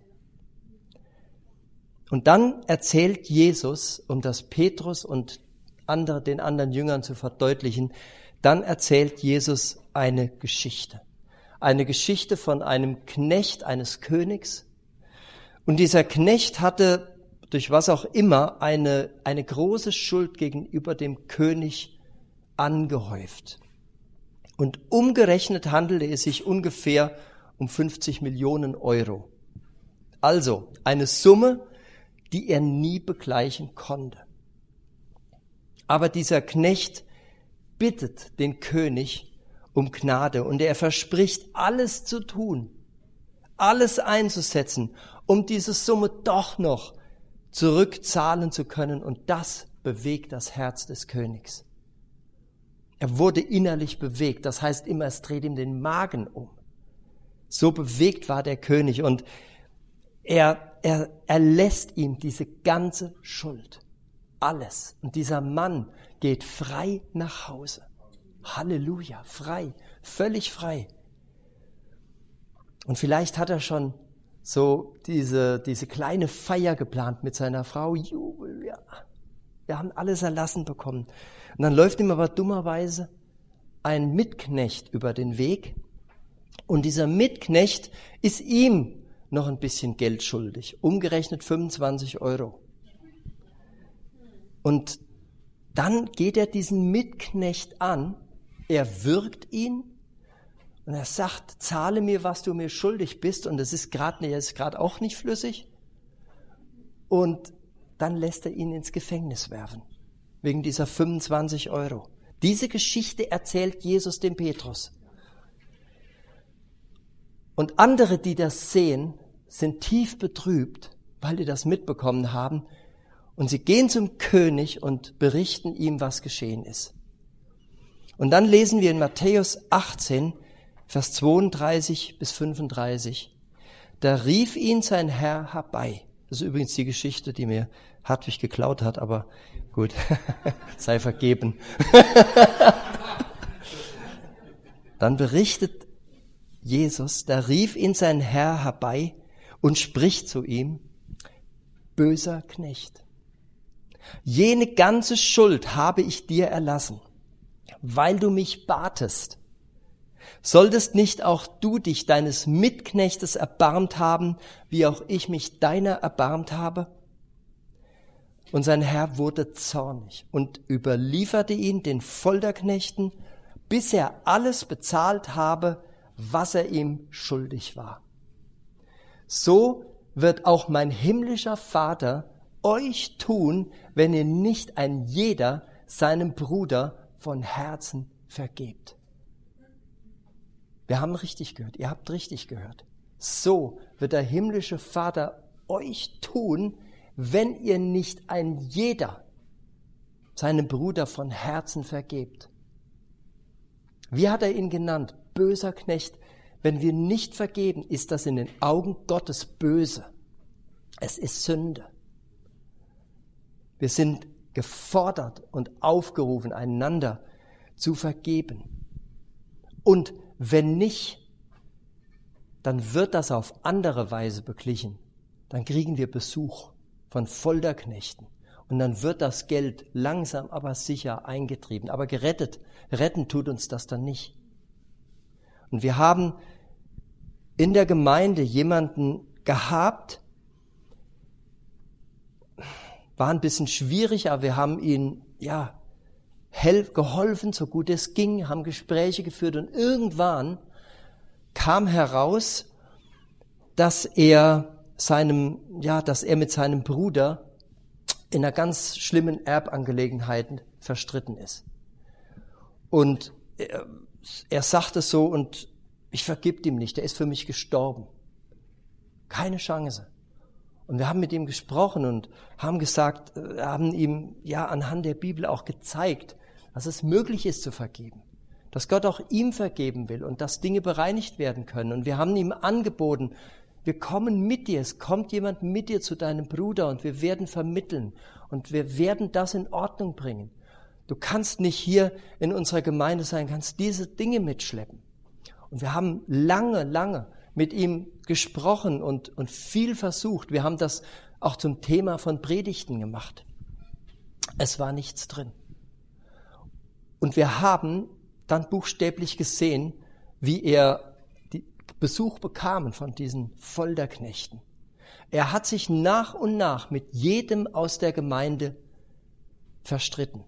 Und dann erzählt Jesus, um das Petrus und den anderen Jüngern zu verdeutlichen, dann erzählt Jesus eine Geschichte. Eine Geschichte von einem Knecht eines Königs. Und dieser Knecht hatte, durch was auch immer, eine große Schuld gegenüber dem König angehäuft. Und umgerechnet handelte es sich ungefähr um 50 Millionen Euro. Also eine Summe, die er nie begleichen konnte. Aber dieser Knecht bittet den König um Gnade und er verspricht, alles zu tun, alles einzusetzen, um diese Summe doch noch zurückzahlen zu können. Und das bewegt das Herz des Königs. Er wurde innerlich bewegt, das heißt immer, es dreht ihm den Magen um. So bewegt war der König und er lässt ihm diese ganze Schuld, alles. Und dieser Mann geht frei nach Hause. Halleluja, frei, völlig frei. Und vielleicht hat er schon so diese kleine Feier geplant mit seiner Frau. Jubel, ja, wir haben alles erlassen bekommen. Und dann läuft ihm aber dummerweise ein Mitknecht über den Weg. Und dieser Mitknecht ist ihm noch ein bisschen Geld schuldig, umgerechnet 25 Euro. Und dann geht er diesen Mitknecht an, er würgt ihn und er sagt, zahle mir, was du mir schuldig bist. Und das ist gerade auch nicht flüssig. Und dann lässt er ihn ins Gefängnis werfen. wegen dieser 25 €. Diese Geschichte erzählt Jesus dem Petrus. Und andere, die das sehen, sind tief betrübt, weil die das mitbekommen haben. Und sie gehen zum König und berichten ihm, was geschehen ist. Und dann lesen wir in Matthäus 18, Vers 32 bis 35. Da rief ihn sein Herr herbei. Das ist übrigens die Geschichte, die mir Hartwig geklaut hat, aber gut, sei vergeben. Dann berichtet Jesus, da rief ihn sein Herr herbei und spricht zu ihm: Böser Knecht, jene ganze Schuld habe ich dir erlassen, weil du mich batest. Solltest nicht auch du dich deines Mitknechtes erbarmt haben, wie auch ich mich deiner erbarmt habe? Und sein Herr wurde zornig und überlieferte ihn den Folterknechten, bis er alles bezahlt habe, was er ihm schuldig war. So wird auch mein himmlischer Vater euch tun, wenn ihr nicht ein jeder seinem Bruder von Herzen vergebt. Wir haben richtig gehört, ihr habt richtig gehört. So wird der himmlische Vater euch tun, wenn ihr nicht ein jeder seinem Bruder von Herzen vergebt. Wie hat er ihn genannt? Böser Knecht. Wenn wir nicht vergeben, ist das in den Augen Gottes böse. Es ist Sünde. Wir sind gefordert und aufgerufen, einander zu vergeben. Und wenn nicht, dann wird das auf andere Weise beglichen. Dann kriegen wir Besuch von Folterknechten. Und dann wird das Geld langsam, aber sicher eingetrieben. Aber retten tut uns das dann nicht. Und wir haben in der Gemeinde jemanden gehabt, war ein bisschen schwierig, aber wir haben ihn, geholfen, so gut es ging, haben Gespräche geführt und irgendwann kam heraus, dass er mit seinem Bruder in einer ganz schlimmen Erbangelegenheit verstritten ist. Und er sagte so, und ich vergib ihm nicht, er ist für mich gestorben. Keine Chance. Und wir haben mit ihm gesprochen und haben ihm anhand der Bibel auch gezeigt, dass es möglich ist zu vergeben. Dass Gott auch ihm vergeben will und dass Dinge bereinigt werden können. Und wir haben ihm angeboten, wir kommen mit dir, es kommt jemand mit dir zu deinem Bruder und wir werden vermitteln und wir werden das in Ordnung bringen. Du kannst nicht hier in unserer Gemeinde sein, kannst diese Dinge mitschleppen. Und wir haben lange mit ihm gesprochen und viel versucht. Wir haben das auch zum Thema von Predigten gemacht. Es war nichts drin. Und wir haben dann buchstäblich gesehen, wie er Besuch bekam von diesen Folterknechten. Er hat sich nach und nach mit jedem aus der Gemeinde verstritten.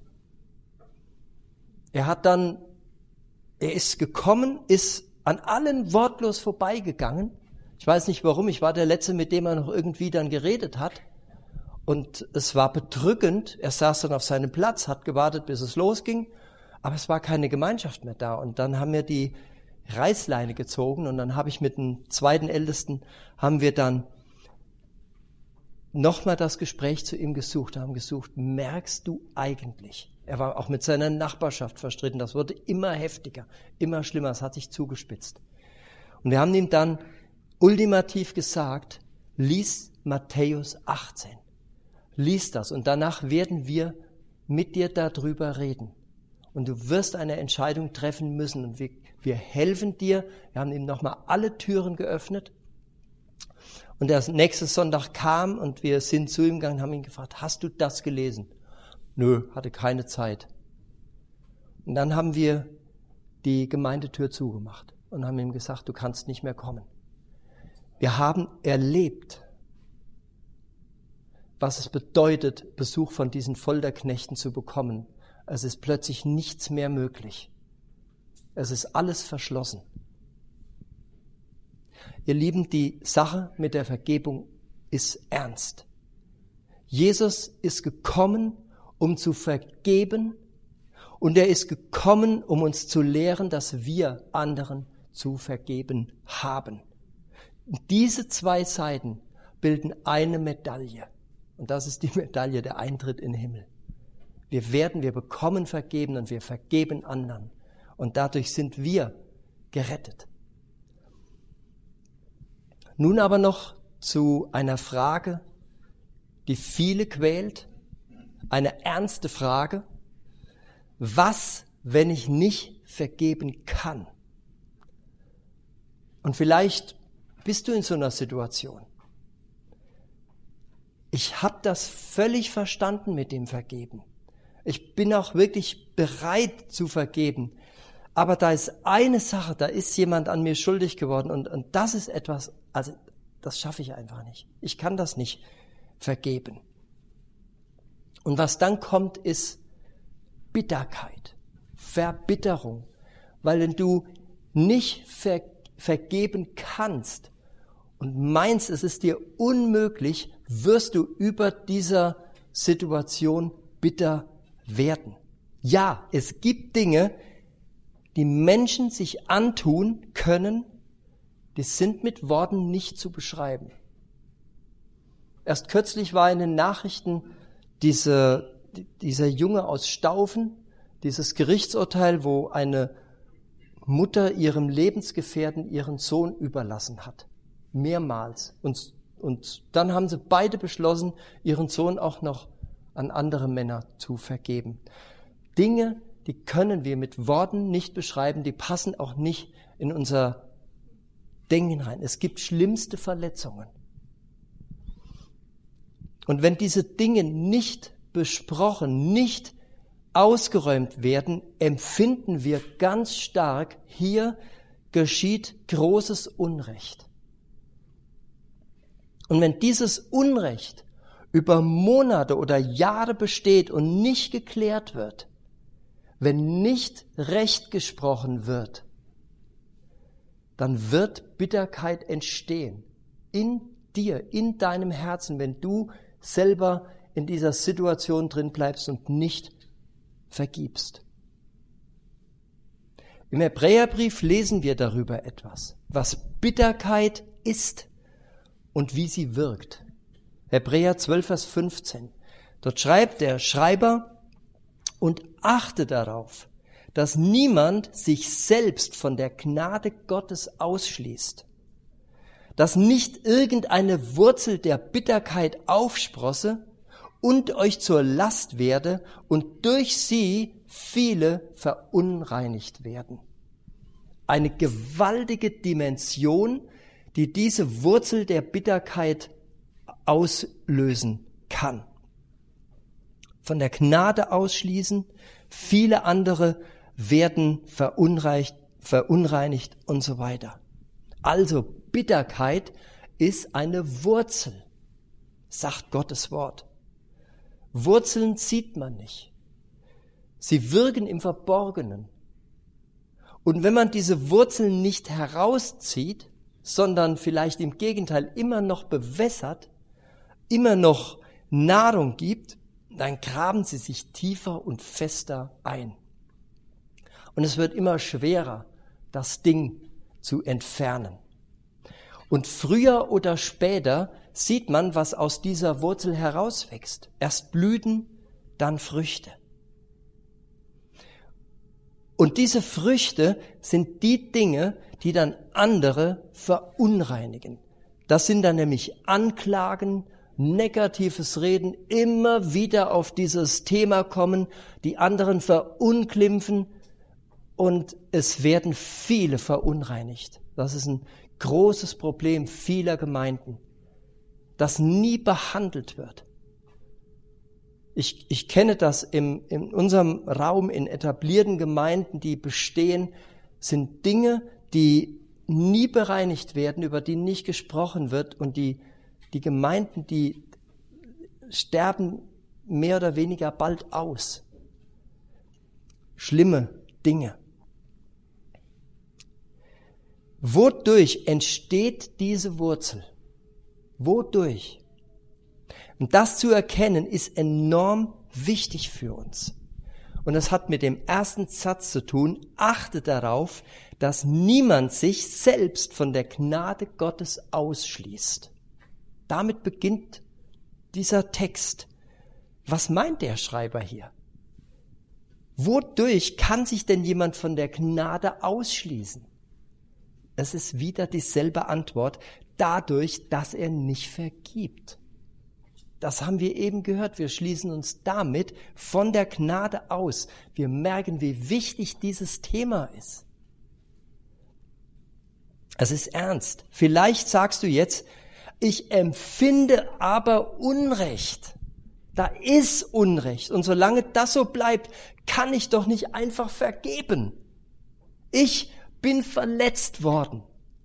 Er ist gekommen, ist an allen wortlos vorbeigegangen. Ich weiß nicht warum, ich war der Letzte, mit dem er noch irgendwie dann geredet hat. Und es war bedrückend. Er saß dann auf seinem Platz, hat gewartet, bis es losging. Aber es war keine Gemeinschaft mehr da. Und dann haben wir die Reißleine gezogen und dann habe ich mit dem zweiten Ältesten, haben wir dann nochmal das Gespräch zu ihm gesucht, haben gesucht, merkst du eigentlich? Er war auch mit seiner Nachbarschaft verstritten, das wurde immer heftiger, immer schlimmer, es hat sich zugespitzt. Und wir haben ihm dann ultimativ gesagt, lies Matthäus 18, lies das und danach werden wir mit dir darüber reden. Und du wirst eine Entscheidung treffen müssen. Und wir helfen dir. Wir haben ihm nochmal alle Türen geöffnet. Und der nächste Sonntag kam und wir sind zu ihm gegangen und haben ihn gefragt, hast du das gelesen? Nö, hatte keine Zeit. Und dann haben wir die Gemeindetür zugemacht und haben ihm gesagt, du kannst nicht mehr kommen. Wir haben erlebt, was es bedeutet, Besuch von diesen Folterknechten zu bekommen. Es ist plötzlich nichts mehr möglich. Es ist alles verschlossen. Ihr Lieben, die Sache mit der Vergebung ist ernst. Jesus ist gekommen, um zu vergeben, und er ist gekommen, um uns zu lehren, dass wir anderen zu vergeben haben. Diese zwei Seiten bilden eine Medaille. Und das ist die Medaille der Eintritt in den Himmel. Wir bekommen vergeben und wir vergeben anderen. Und dadurch sind wir gerettet. Nun aber noch zu einer Frage, die viele quält. Eine ernste Frage. Was, wenn ich nicht vergeben kann? Und vielleicht bist du in so einer Situation. Ich habe das völlig verstanden mit dem Vergeben. Ich bin auch wirklich bereit zu vergeben. Aber da ist eine Sache, da ist jemand an mir schuldig geworden und das ist etwas, also das schaffe ich einfach nicht. Ich kann das nicht vergeben. Und was dann kommt, ist Bitterkeit, Verbitterung. Weil wenn du nicht vergeben kannst und meinst, es ist dir unmöglich, wirst du über dieser Situation bitter werden. Ja, es gibt Dinge, die Menschen sich antun können, die sind mit Worten nicht zu beschreiben. Erst kürzlich war in den Nachrichten dieser Junge aus Staufen, dieses Gerichtsurteil, wo eine Mutter ihrem Lebensgefährten ihren Sohn überlassen hat. Mehrmals. Und dann haben sie beide beschlossen, ihren Sohn auch noch an andere Männer zu vergeben. Dinge, die können wir mit Worten nicht beschreiben, die passen auch nicht in unser Denken rein. Es gibt schlimmste Verletzungen. Und wenn diese Dinge nicht besprochen, nicht ausgeräumt werden, empfinden wir ganz stark, hier geschieht großes Unrecht. Und wenn dieses Unrecht über Monate oder Jahre besteht und nicht geklärt wird, wenn nicht Recht gesprochen wird, dann wird Bitterkeit entstehen. In dir, in deinem Herzen, wenn du selber in dieser Situation drin bleibst und nicht vergibst. Im Hebräerbrief lesen wir darüber etwas, was Bitterkeit ist und wie sie wirkt. Hebräer 12, Vers 15. Dort schreibt der Schreiber: Und achte darauf, dass niemand sich selbst von der Gnade Gottes ausschließt, dass nicht irgendeine Wurzel der Bitterkeit aufsprosse und euch zur Last werde und durch sie viele verunreinigt werden. Eine gewaltige Dimension, die diese Wurzel der Bitterkeit auslösen kann. Von der Gnade ausschließen, viele andere werden verunreinigt und so weiter. Also Bitterkeit ist eine Wurzel, sagt Gottes Wort. Wurzeln sieht man nicht. Sie wirken im Verborgenen. Und wenn man diese Wurzeln nicht herauszieht, sondern vielleicht im Gegenteil immer noch bewässert, immer noch Nahrung gibt, dann graben sie sich tiefer und fester ein. Und es wird immer schwerer, das Ding zu entfernen. Und früher oder später sieht man, was aus dieser Wurzel herauswächst. Erst Blüten, dann Früchte. Und diese Früchte sind die Dinge, die dann andere verunreinigen. Das sind dann nämlich Anklagen, negatives Reden, immer wieder auf dieses Thema kommen, die anderen verunglimpfen und es werden viele verunreinigt. Das ist ein großes Problem vieler Gemeinden, das nie behandelt wird. Ich kenne das in unserem Raum, in etablierten Gemeinden, die bestehen, sind Dinge, die nie bereinigt werden, über die nicht gesprochen wird und die Gemeinden, die sterben mehr oder weniger bald aus. Schlimme Dinge. Wodurch entsteht diese Wurzel? Wodurch? Und das zu erkennen, ist enorm wichtig für uns. Und das hat mit dem ersten Satz zu tun: Achte darauf, dass niemand sich selbst von der Gnade Gottes ausschließt. Damit beginnt dieser Text. Was meint der Schreiber hier? Wodurch kann sich denn jemand von der Gnade ausschließen? Es ist wieder dieselbe Antwort: dadurch, dass er nicht vergibt. Das haben wir eben gehört. Wir schließen uns damit von der Gnade aus. Wir merken, wie wichtig dieses Thema ist. Es ist ernst. Vielleicht sagst du jetzt: Ich empfinde aber Unrecht. Da ist Unrecht. Und solange das so bleibt, kann ich doch nicht einfach vergeben. Ich bin verletzt worden.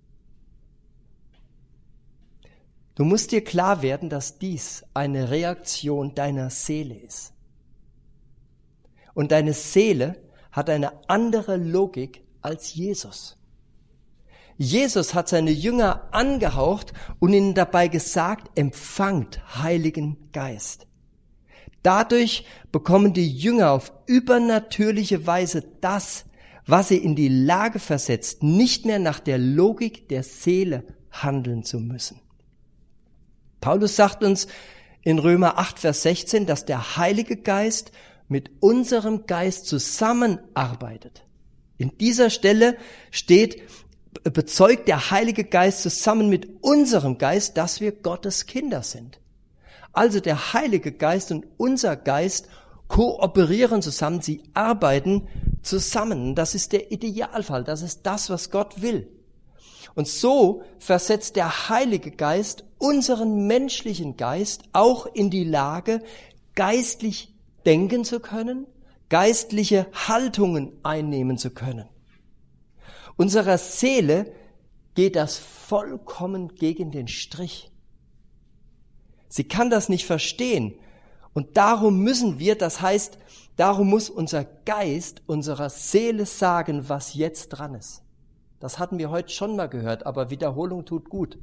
Du musst dir klar werden, dass dies eine Reaktion deiner Seele ist. Und deine Seele hat eine andere Logik als Jesus. Jesus hat seine Jünger angehaucht und ihnen dabei gesagt: Empfangt Heiligen Geist. Dadurch bekommen die Jünger auf übernatürliche Weise das, was sie in die Lage versetzt, nicht mehr nach der Logik der Seele handeln zu müssen. Paulus sagt uns in Römer 8, Vers 16, dass der Heilige Geist mit unserem Geist zusammenarbeitet. In dieser Stelle steht: Bezeugt der Heilige Geist zusammen mit unserem Geist, dass wir Gottes Kinder sind. Also der Heilige Geist und unser Geist kooperieren zusammen, sie arbeiten zusammen. Das ist der Idealfall, das ist das, was Gott will. Und so versetzt der Heilige Geist unseren menschlichen Geist auch in die Lage, geistlich denken zu können, geistliche Haltungen einnehmen zu können. Unserer Seele geht das vollkommen gegen den Strich. Sie kann das nicht verstehen. Und darum müssen wir, das heißt, darum muss unser Geist unserer Seele sagen, was jetzt dran ist. Das hatten wir heute schon mal gehört, aber Wiederholung tut gut.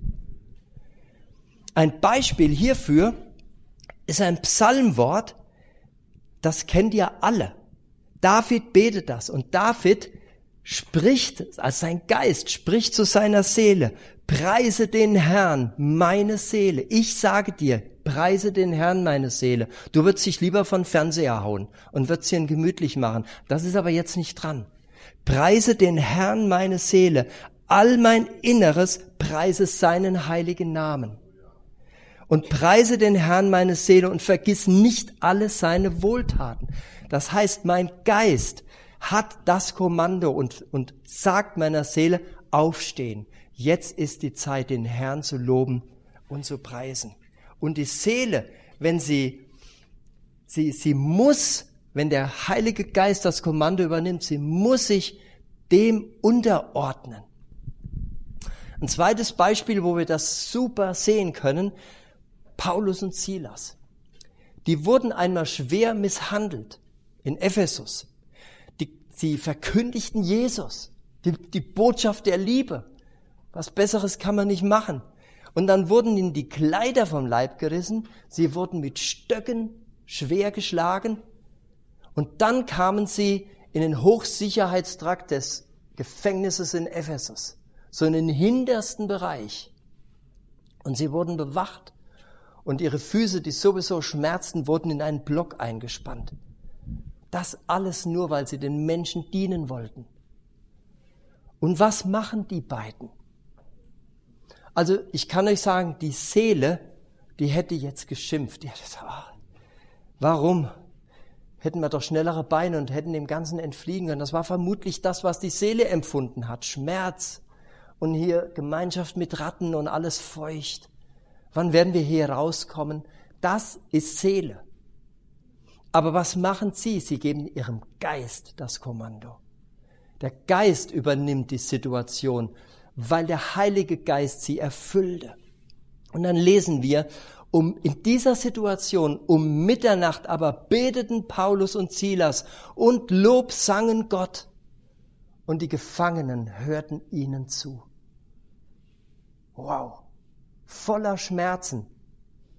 Ein Beispiel hierfür ist ein Psalmwort, das kennt ihr alle. David betet das und David spricht, also sein Geist spricht zu seiner Seele: Preise den Herrn, meine Seele. Ich sage dir, preise den Herrn, meine Seele. Du würdest dich lieber von Fernseher hauen und würdest ihn gemütlich machen. Das ist aber jetzt nicht dran. Preise den Herrn, meine Seele. All mein Inneres preise seinen heiligen Namen. Und preise den Herrn, meine Seele, und vergiss nicht alle seine Wohltaten. Das heißt, mein Geist hat das Kommando und sagt meiner Seele: Aufstehen. Jetzt ist die Zeit, den Herrn zu loben und zu preisen. Und die Seele, wenn sie muss, wenn der Heilige Geist das Kommando übernimmt, sie muss sich dem unterordnen. Ein zweites Beispiel, wo wir das super sehen können: Paulus und Silas. Die wurden einmal schwer misshandelt in Ephesus. Sie verkündigten Jesus, die Botschaft der Liebe. Was Besseres kann man nicht machen. Und dann wurden ihnen die Kleider vom Leib gerissen, sie wurden mit Stöcken schwer geschlagen und dann kamen sie in den Hochsicherheitstrakt des Gefängnisses in Ephesus, so in den hintersten Bereich. Und sie wurden bewacht und ihre Füße, die sowieso schmerzten, wurden in einen Block eingespannt. Das alles nur, weil sie den Menschen dienen wollten. Und was machen die beiden? Also ich kann euch sagen, die Seele, die hätte jetzt geschimpft. Die hätte gesagt: warum? Hätten wir doch schnellere Beine und hätten dem Ganzen entfliehen können. Das war vermutlich das, was die Seele empfunden hat. Schmerz und hier Gemeinschaft mit Ratten und alles feucht. Wann werden wir hier rauskommen? Das ist Seele. Aber was machen sie? Sie geben ihrem Geist das Kommando. Der Geist übernimmt die Situation, weil der Heilige Geist sie erfüllte. Und dann lesen wir: in dieser Situation um Mitternacht aber beteten Paulus und Silas und Lob sangen Gott. Und die Gefangenen hörten ihnen zu. Wow, voller Schmerzen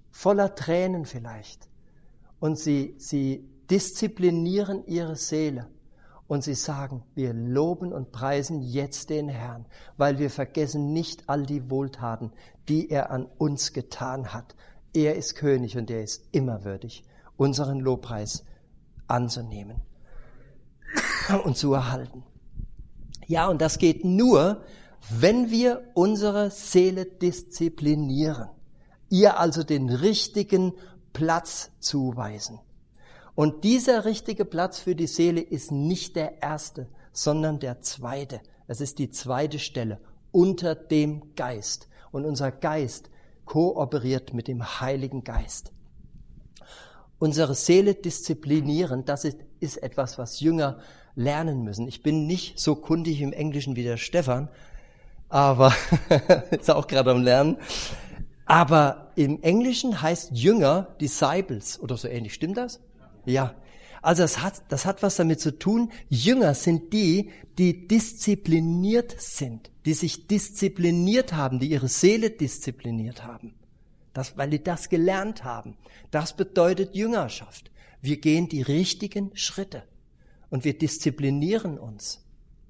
voller Tränen vielleicht. Und sie disziplinieren ihre Seele. Und sie sagen, wir loben und preisen jetzt den Herrn, weil wir vergessen nicht all die Wohltaten, die er an uns getan hat. Er ist König und er ist immer würdig, unseren Lobpreis anzunehmen und zu erhalten. Ja, und das geht nur, wenn wir unsere Seele disziplinieren, ihr also den richtigen Platz zuweisen. Und dieser richtige Platz für die Seele ist nicht der erste, sondern der zweite. Es ist die zweite Stelle unter dem Geist. Und unser Geist kooperiert mit dem Heiligen Geist. Unsere Seele disziplinieren, das ist etwas, was Jünger lernen müssen. Ich bin nicht so kundig im Englischen wie der Stefan, aber ist auch gerade am Lernen. Aber im Englischen heißt Jünger Disciples oder so ähnlich. Stimmt das? Ja. Also das hat was damit zu tun. Jünger sind die diszipliniert sind, die sich diszipliniert haben, die ihre Seele diszipliniert haben. Weil die das gelernt haben. Das bedeutet Jüngerschaft. Wir gehen die richtigen Schritte und wir disziplinieren uns.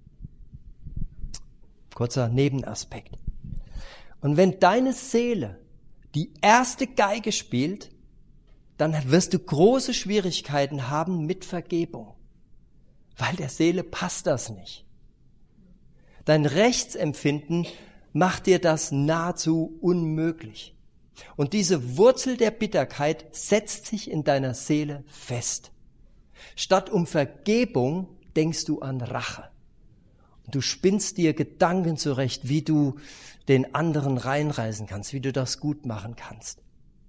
Kurzer Nebenaspekt. Und wenn deine Seele die erste Geige spielt, dann wirst du große Schwierigkeiten haben mit Vergebung, weil der Seele passt das nicht. Dein Rechtsempfinden macht dir das nahezu unmöglich. Und diese Wurzel der Bitterkeit setzt sich in deiner Seele fest. Statt um Vergebung denkst du an Rache. Und du spinnst dir Gedanken zurecht, wie du den anderen reinreißen kannst, wie du das gut machen kannst.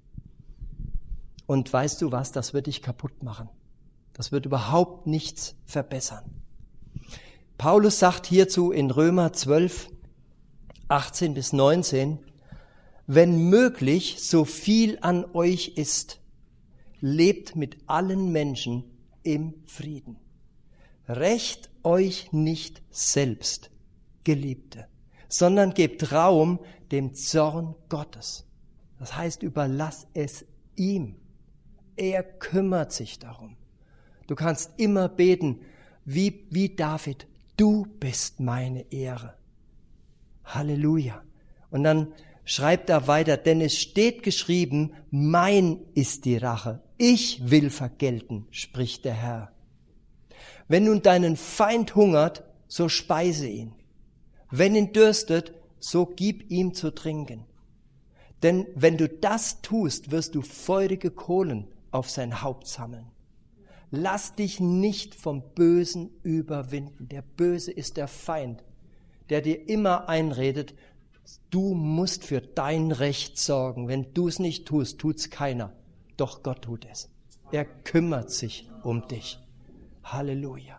Und weißt du was, das wird dich kaputt machen. Das wird überhaupt nichts verbessern. Paulus sagt hierzu in Römer 12, 18 bis 19, wenn möglich, so viel an euch ist, lebt mit allen Menschen im Frieden. Rächt euch nicht selbst, Geliebte, sondern gebt Raum dem Zorn Gottes. Das heißt, überlass es ihm. Er kümmert sich darum. Du kannst immer beten, wie David, du bist meine Ehre. Halleluja. Und dann schreibt er weiter, denn es steht geschrieben, mein ist die Rache, ich will vergelten, spricht der Herr. Wenn nun deinen Feind hungert, so speise ihn. Wenn ihn dürstet, so gib ihm zu trinken. Denn wenn du das tust, wirst du feurige Kohlen auf sein Haupt sammeln. Lass dich nicht vom Bösen überwinden. Der Böse ist der Feind, der dir immer einredet, du musst für dein Recht sorgen. Wenn du es nicht tust, tut's keiner. Doch Gott tut es. Er kümmert sich um dich. Halleluja.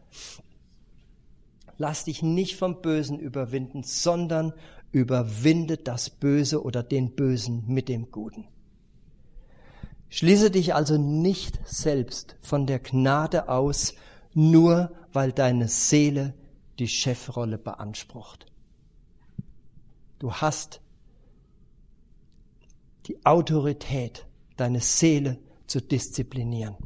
Lass dich nicht vom Bösen überwinden, sondern überwinde das Böse oder den Bösen mit dem Guten. Schließe dich also nicht selbst von der Gnade aus, nur weil deine Seele die Chefrolle beansprucht. Du hast die Autorität, deine Seele zu disziplinieren.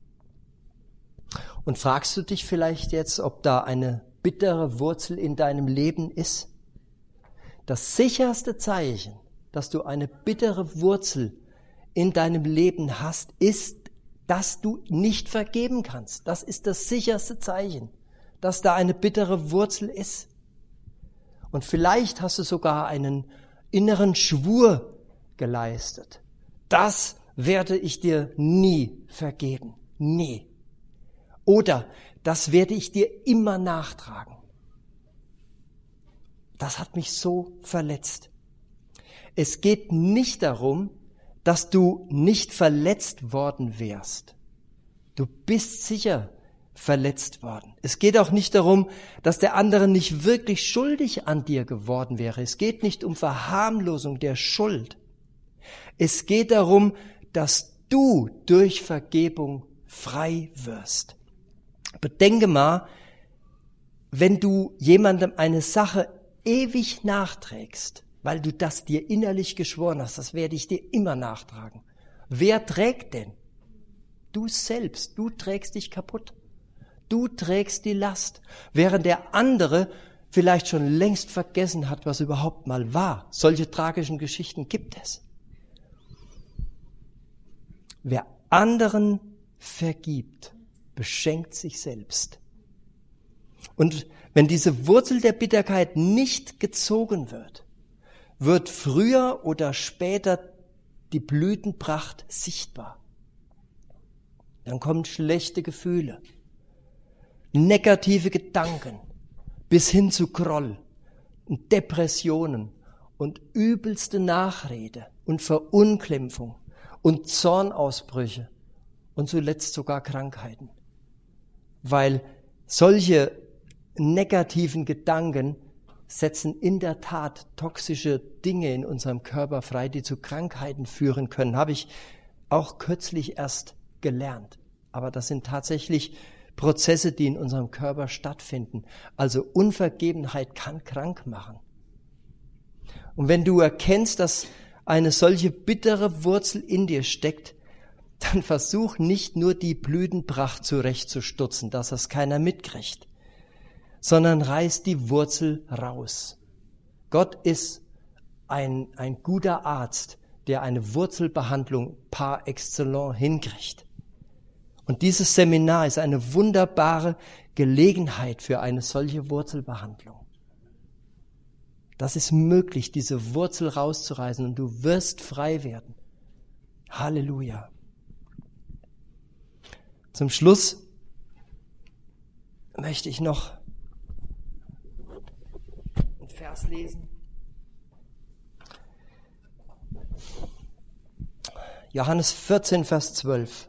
Und fragst du dich vielleicht jetzt, ob da eine bittere Wurzel in deinem Leben ist? Das sicherste Zeichen, dass du eine bittere Wurzel in deinem Leben hast, ist, dass du nicht vergeben kannst. Das ist das sicherste Zeichen, dass da eine bittere Wurzel ist. Und vielleicht hast du sogar einen inneren Schwur geleistet. Das werde ich dir nie vergeben. Nie. Oder das werde ich dir immer nachtragen. Das hat mich so verletzt. Es geht nicht darum, dass du nicht verletzt worden wärst. Du bist sicher verletzt worden. Es geht auch nicht darum, dass der andere nicht wirklich schuldig an dir geworden wäre. Es geht nicht um Verharmlosung der Schuld. Es geht darum, dass du durch Vergebung frei wirst. Bedenke mal, wenn du jemandem eine Sache ewig nachträgst, weil du das dir innerlich geschworen hast, das werde ich dir immer nachtragen. Wer trägt denn? Du selbst, du trägst dich kaputt. Du trägst die Last, während der andere vielleicht schon längst vergessen hat, was überhaupt mal war. Solche tragischen Geschichten gibt es. Wer anderen vergibt, beschenkt sich selbst. Und wenn diese Wurzel der Bitterkeit nicht gezogen wird, wird früher oder später die Blütenpracht sichtbar. Dann kommen schlechte Gefühle, negative Gedanken bis hin zu Groll und Depressionen und übelste Nachrede und Verunglimpfung und Zornausbrüche und zuletzt sogar Krankheiten. Weil solche negativen Gedanken setzen in der Tat toxische Dinge in unserem Körper frei, die zu Krankheiten führen können. Habe ich auch kürzlich erst gelernt. Aber das sind tatsächlich Prozesse, die in unserem Körper stattfinden. Also Unvergebenheit kann krank machen. Und wenn du erkennst, dass eine solche bittere Wurzel in dir steckt, dann versuch nicht nur die Blütenpracht zurechtzustutzen, dass das keiner mitkriegt, sondern reiß die Wurzel raus. Gott ist ein guter Arzt, der eine Wurzelbehandlung par excellence hinkriegt. Und dieses Seminar ist eine wunderbare Gelegenheit für eine solche Wurzelbehandlung. Das ist möglich, diese Wurzel rauszureißen, und du wirst frei werden. Halleluja. Zum Schluss möchte ich noch einen Vers lesen. Johannes 14, Vers 12.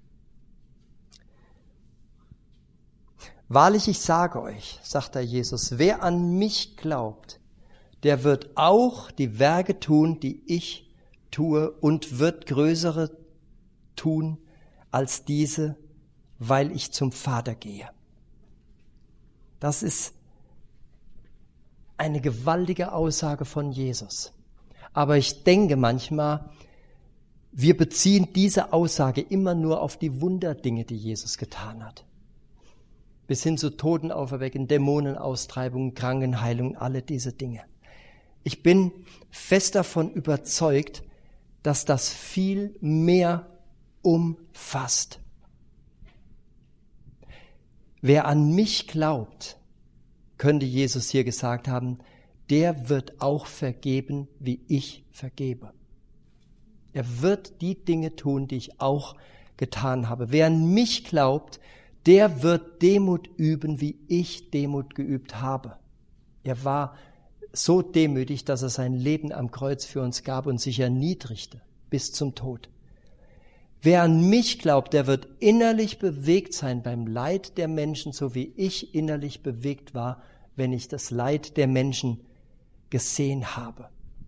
Wahrlich, ich sage euch, sagt der Jesus, wer an mich glaubt, der wird auch die Werke tun, die ich tue, und wird größere tun als diese, weil ich zum Vater gehe. Das ist eine gewaltige Aussage von Jesus. Aber ich denke manchmal, wir beziehen diese Aussage immer nur auf die Wunderdinge, die Jesus getan hat. Bis hin zu Totenauferwecken, Dämonenaustreibungen, Krankenheilung, alle diese Dinge. Ich bin fest davon überzeugt, dass das viel mehr umfasst. Wer an mich glaubt, könnte Jesus hier gesagt haben, der wird auch vergeben, wie ich vergebe. Er wird die Dinge tun, die ich auch getan habe. Wer an mich glaubt, der wird Demut üben, wie ich Demut geübt habe. Er war so demütig, dass er sein Leben am Kreuz für uns gab und sich erniedrigte bis zum Tod. Wer an mich glaubt, der wird innerlich bewegt sein beim Leid der Menschen, so wie ich innerlich bewegt war, wenn ich das Leid der Menschen gesehen habe.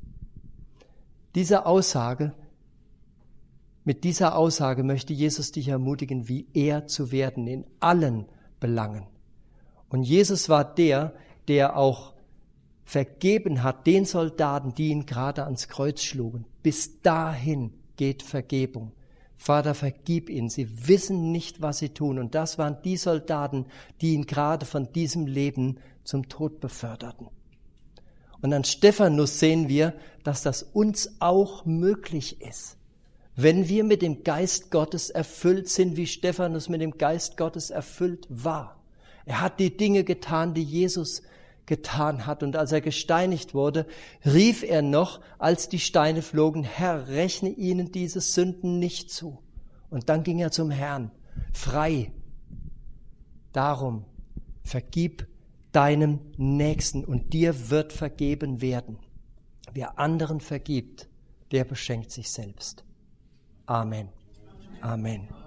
Mit dieser Aussage möchte Jesus dich ermutigen, wie er zu werden in allen Belangen. Und Jesus war der auch vergeben hat den Soldaten, die ihn gerade ans Kreuz schlugen. Bis dahin geht Vergebung. Vater, vergib ihnen, sie wissen nicht, was sie tun. Und das waren die Soldaten, die ihn gerade von diesem Leben zum Tod beförderten. Und an Stephanus sehen wir, dass das uns auch möglich ist. Wenn wir mit dem Geist Gottes erfüllt sind, wie Stephanus mit dem Geist Gottes erfüllt war. Er hat die Dinge getan, die Jesus getan hat. Und als er gesteinigt wurde, rief er noch, als die Steine flogen, Herr, rechne ihnen diese Sünden nicht zu. Und dann ging er zum Herrn, frei. Darum, vergib deinem Nächsten und dir wird vergeben werden. Wer anderen vergibt, der beschenkt sich selbst. Amen. Amen.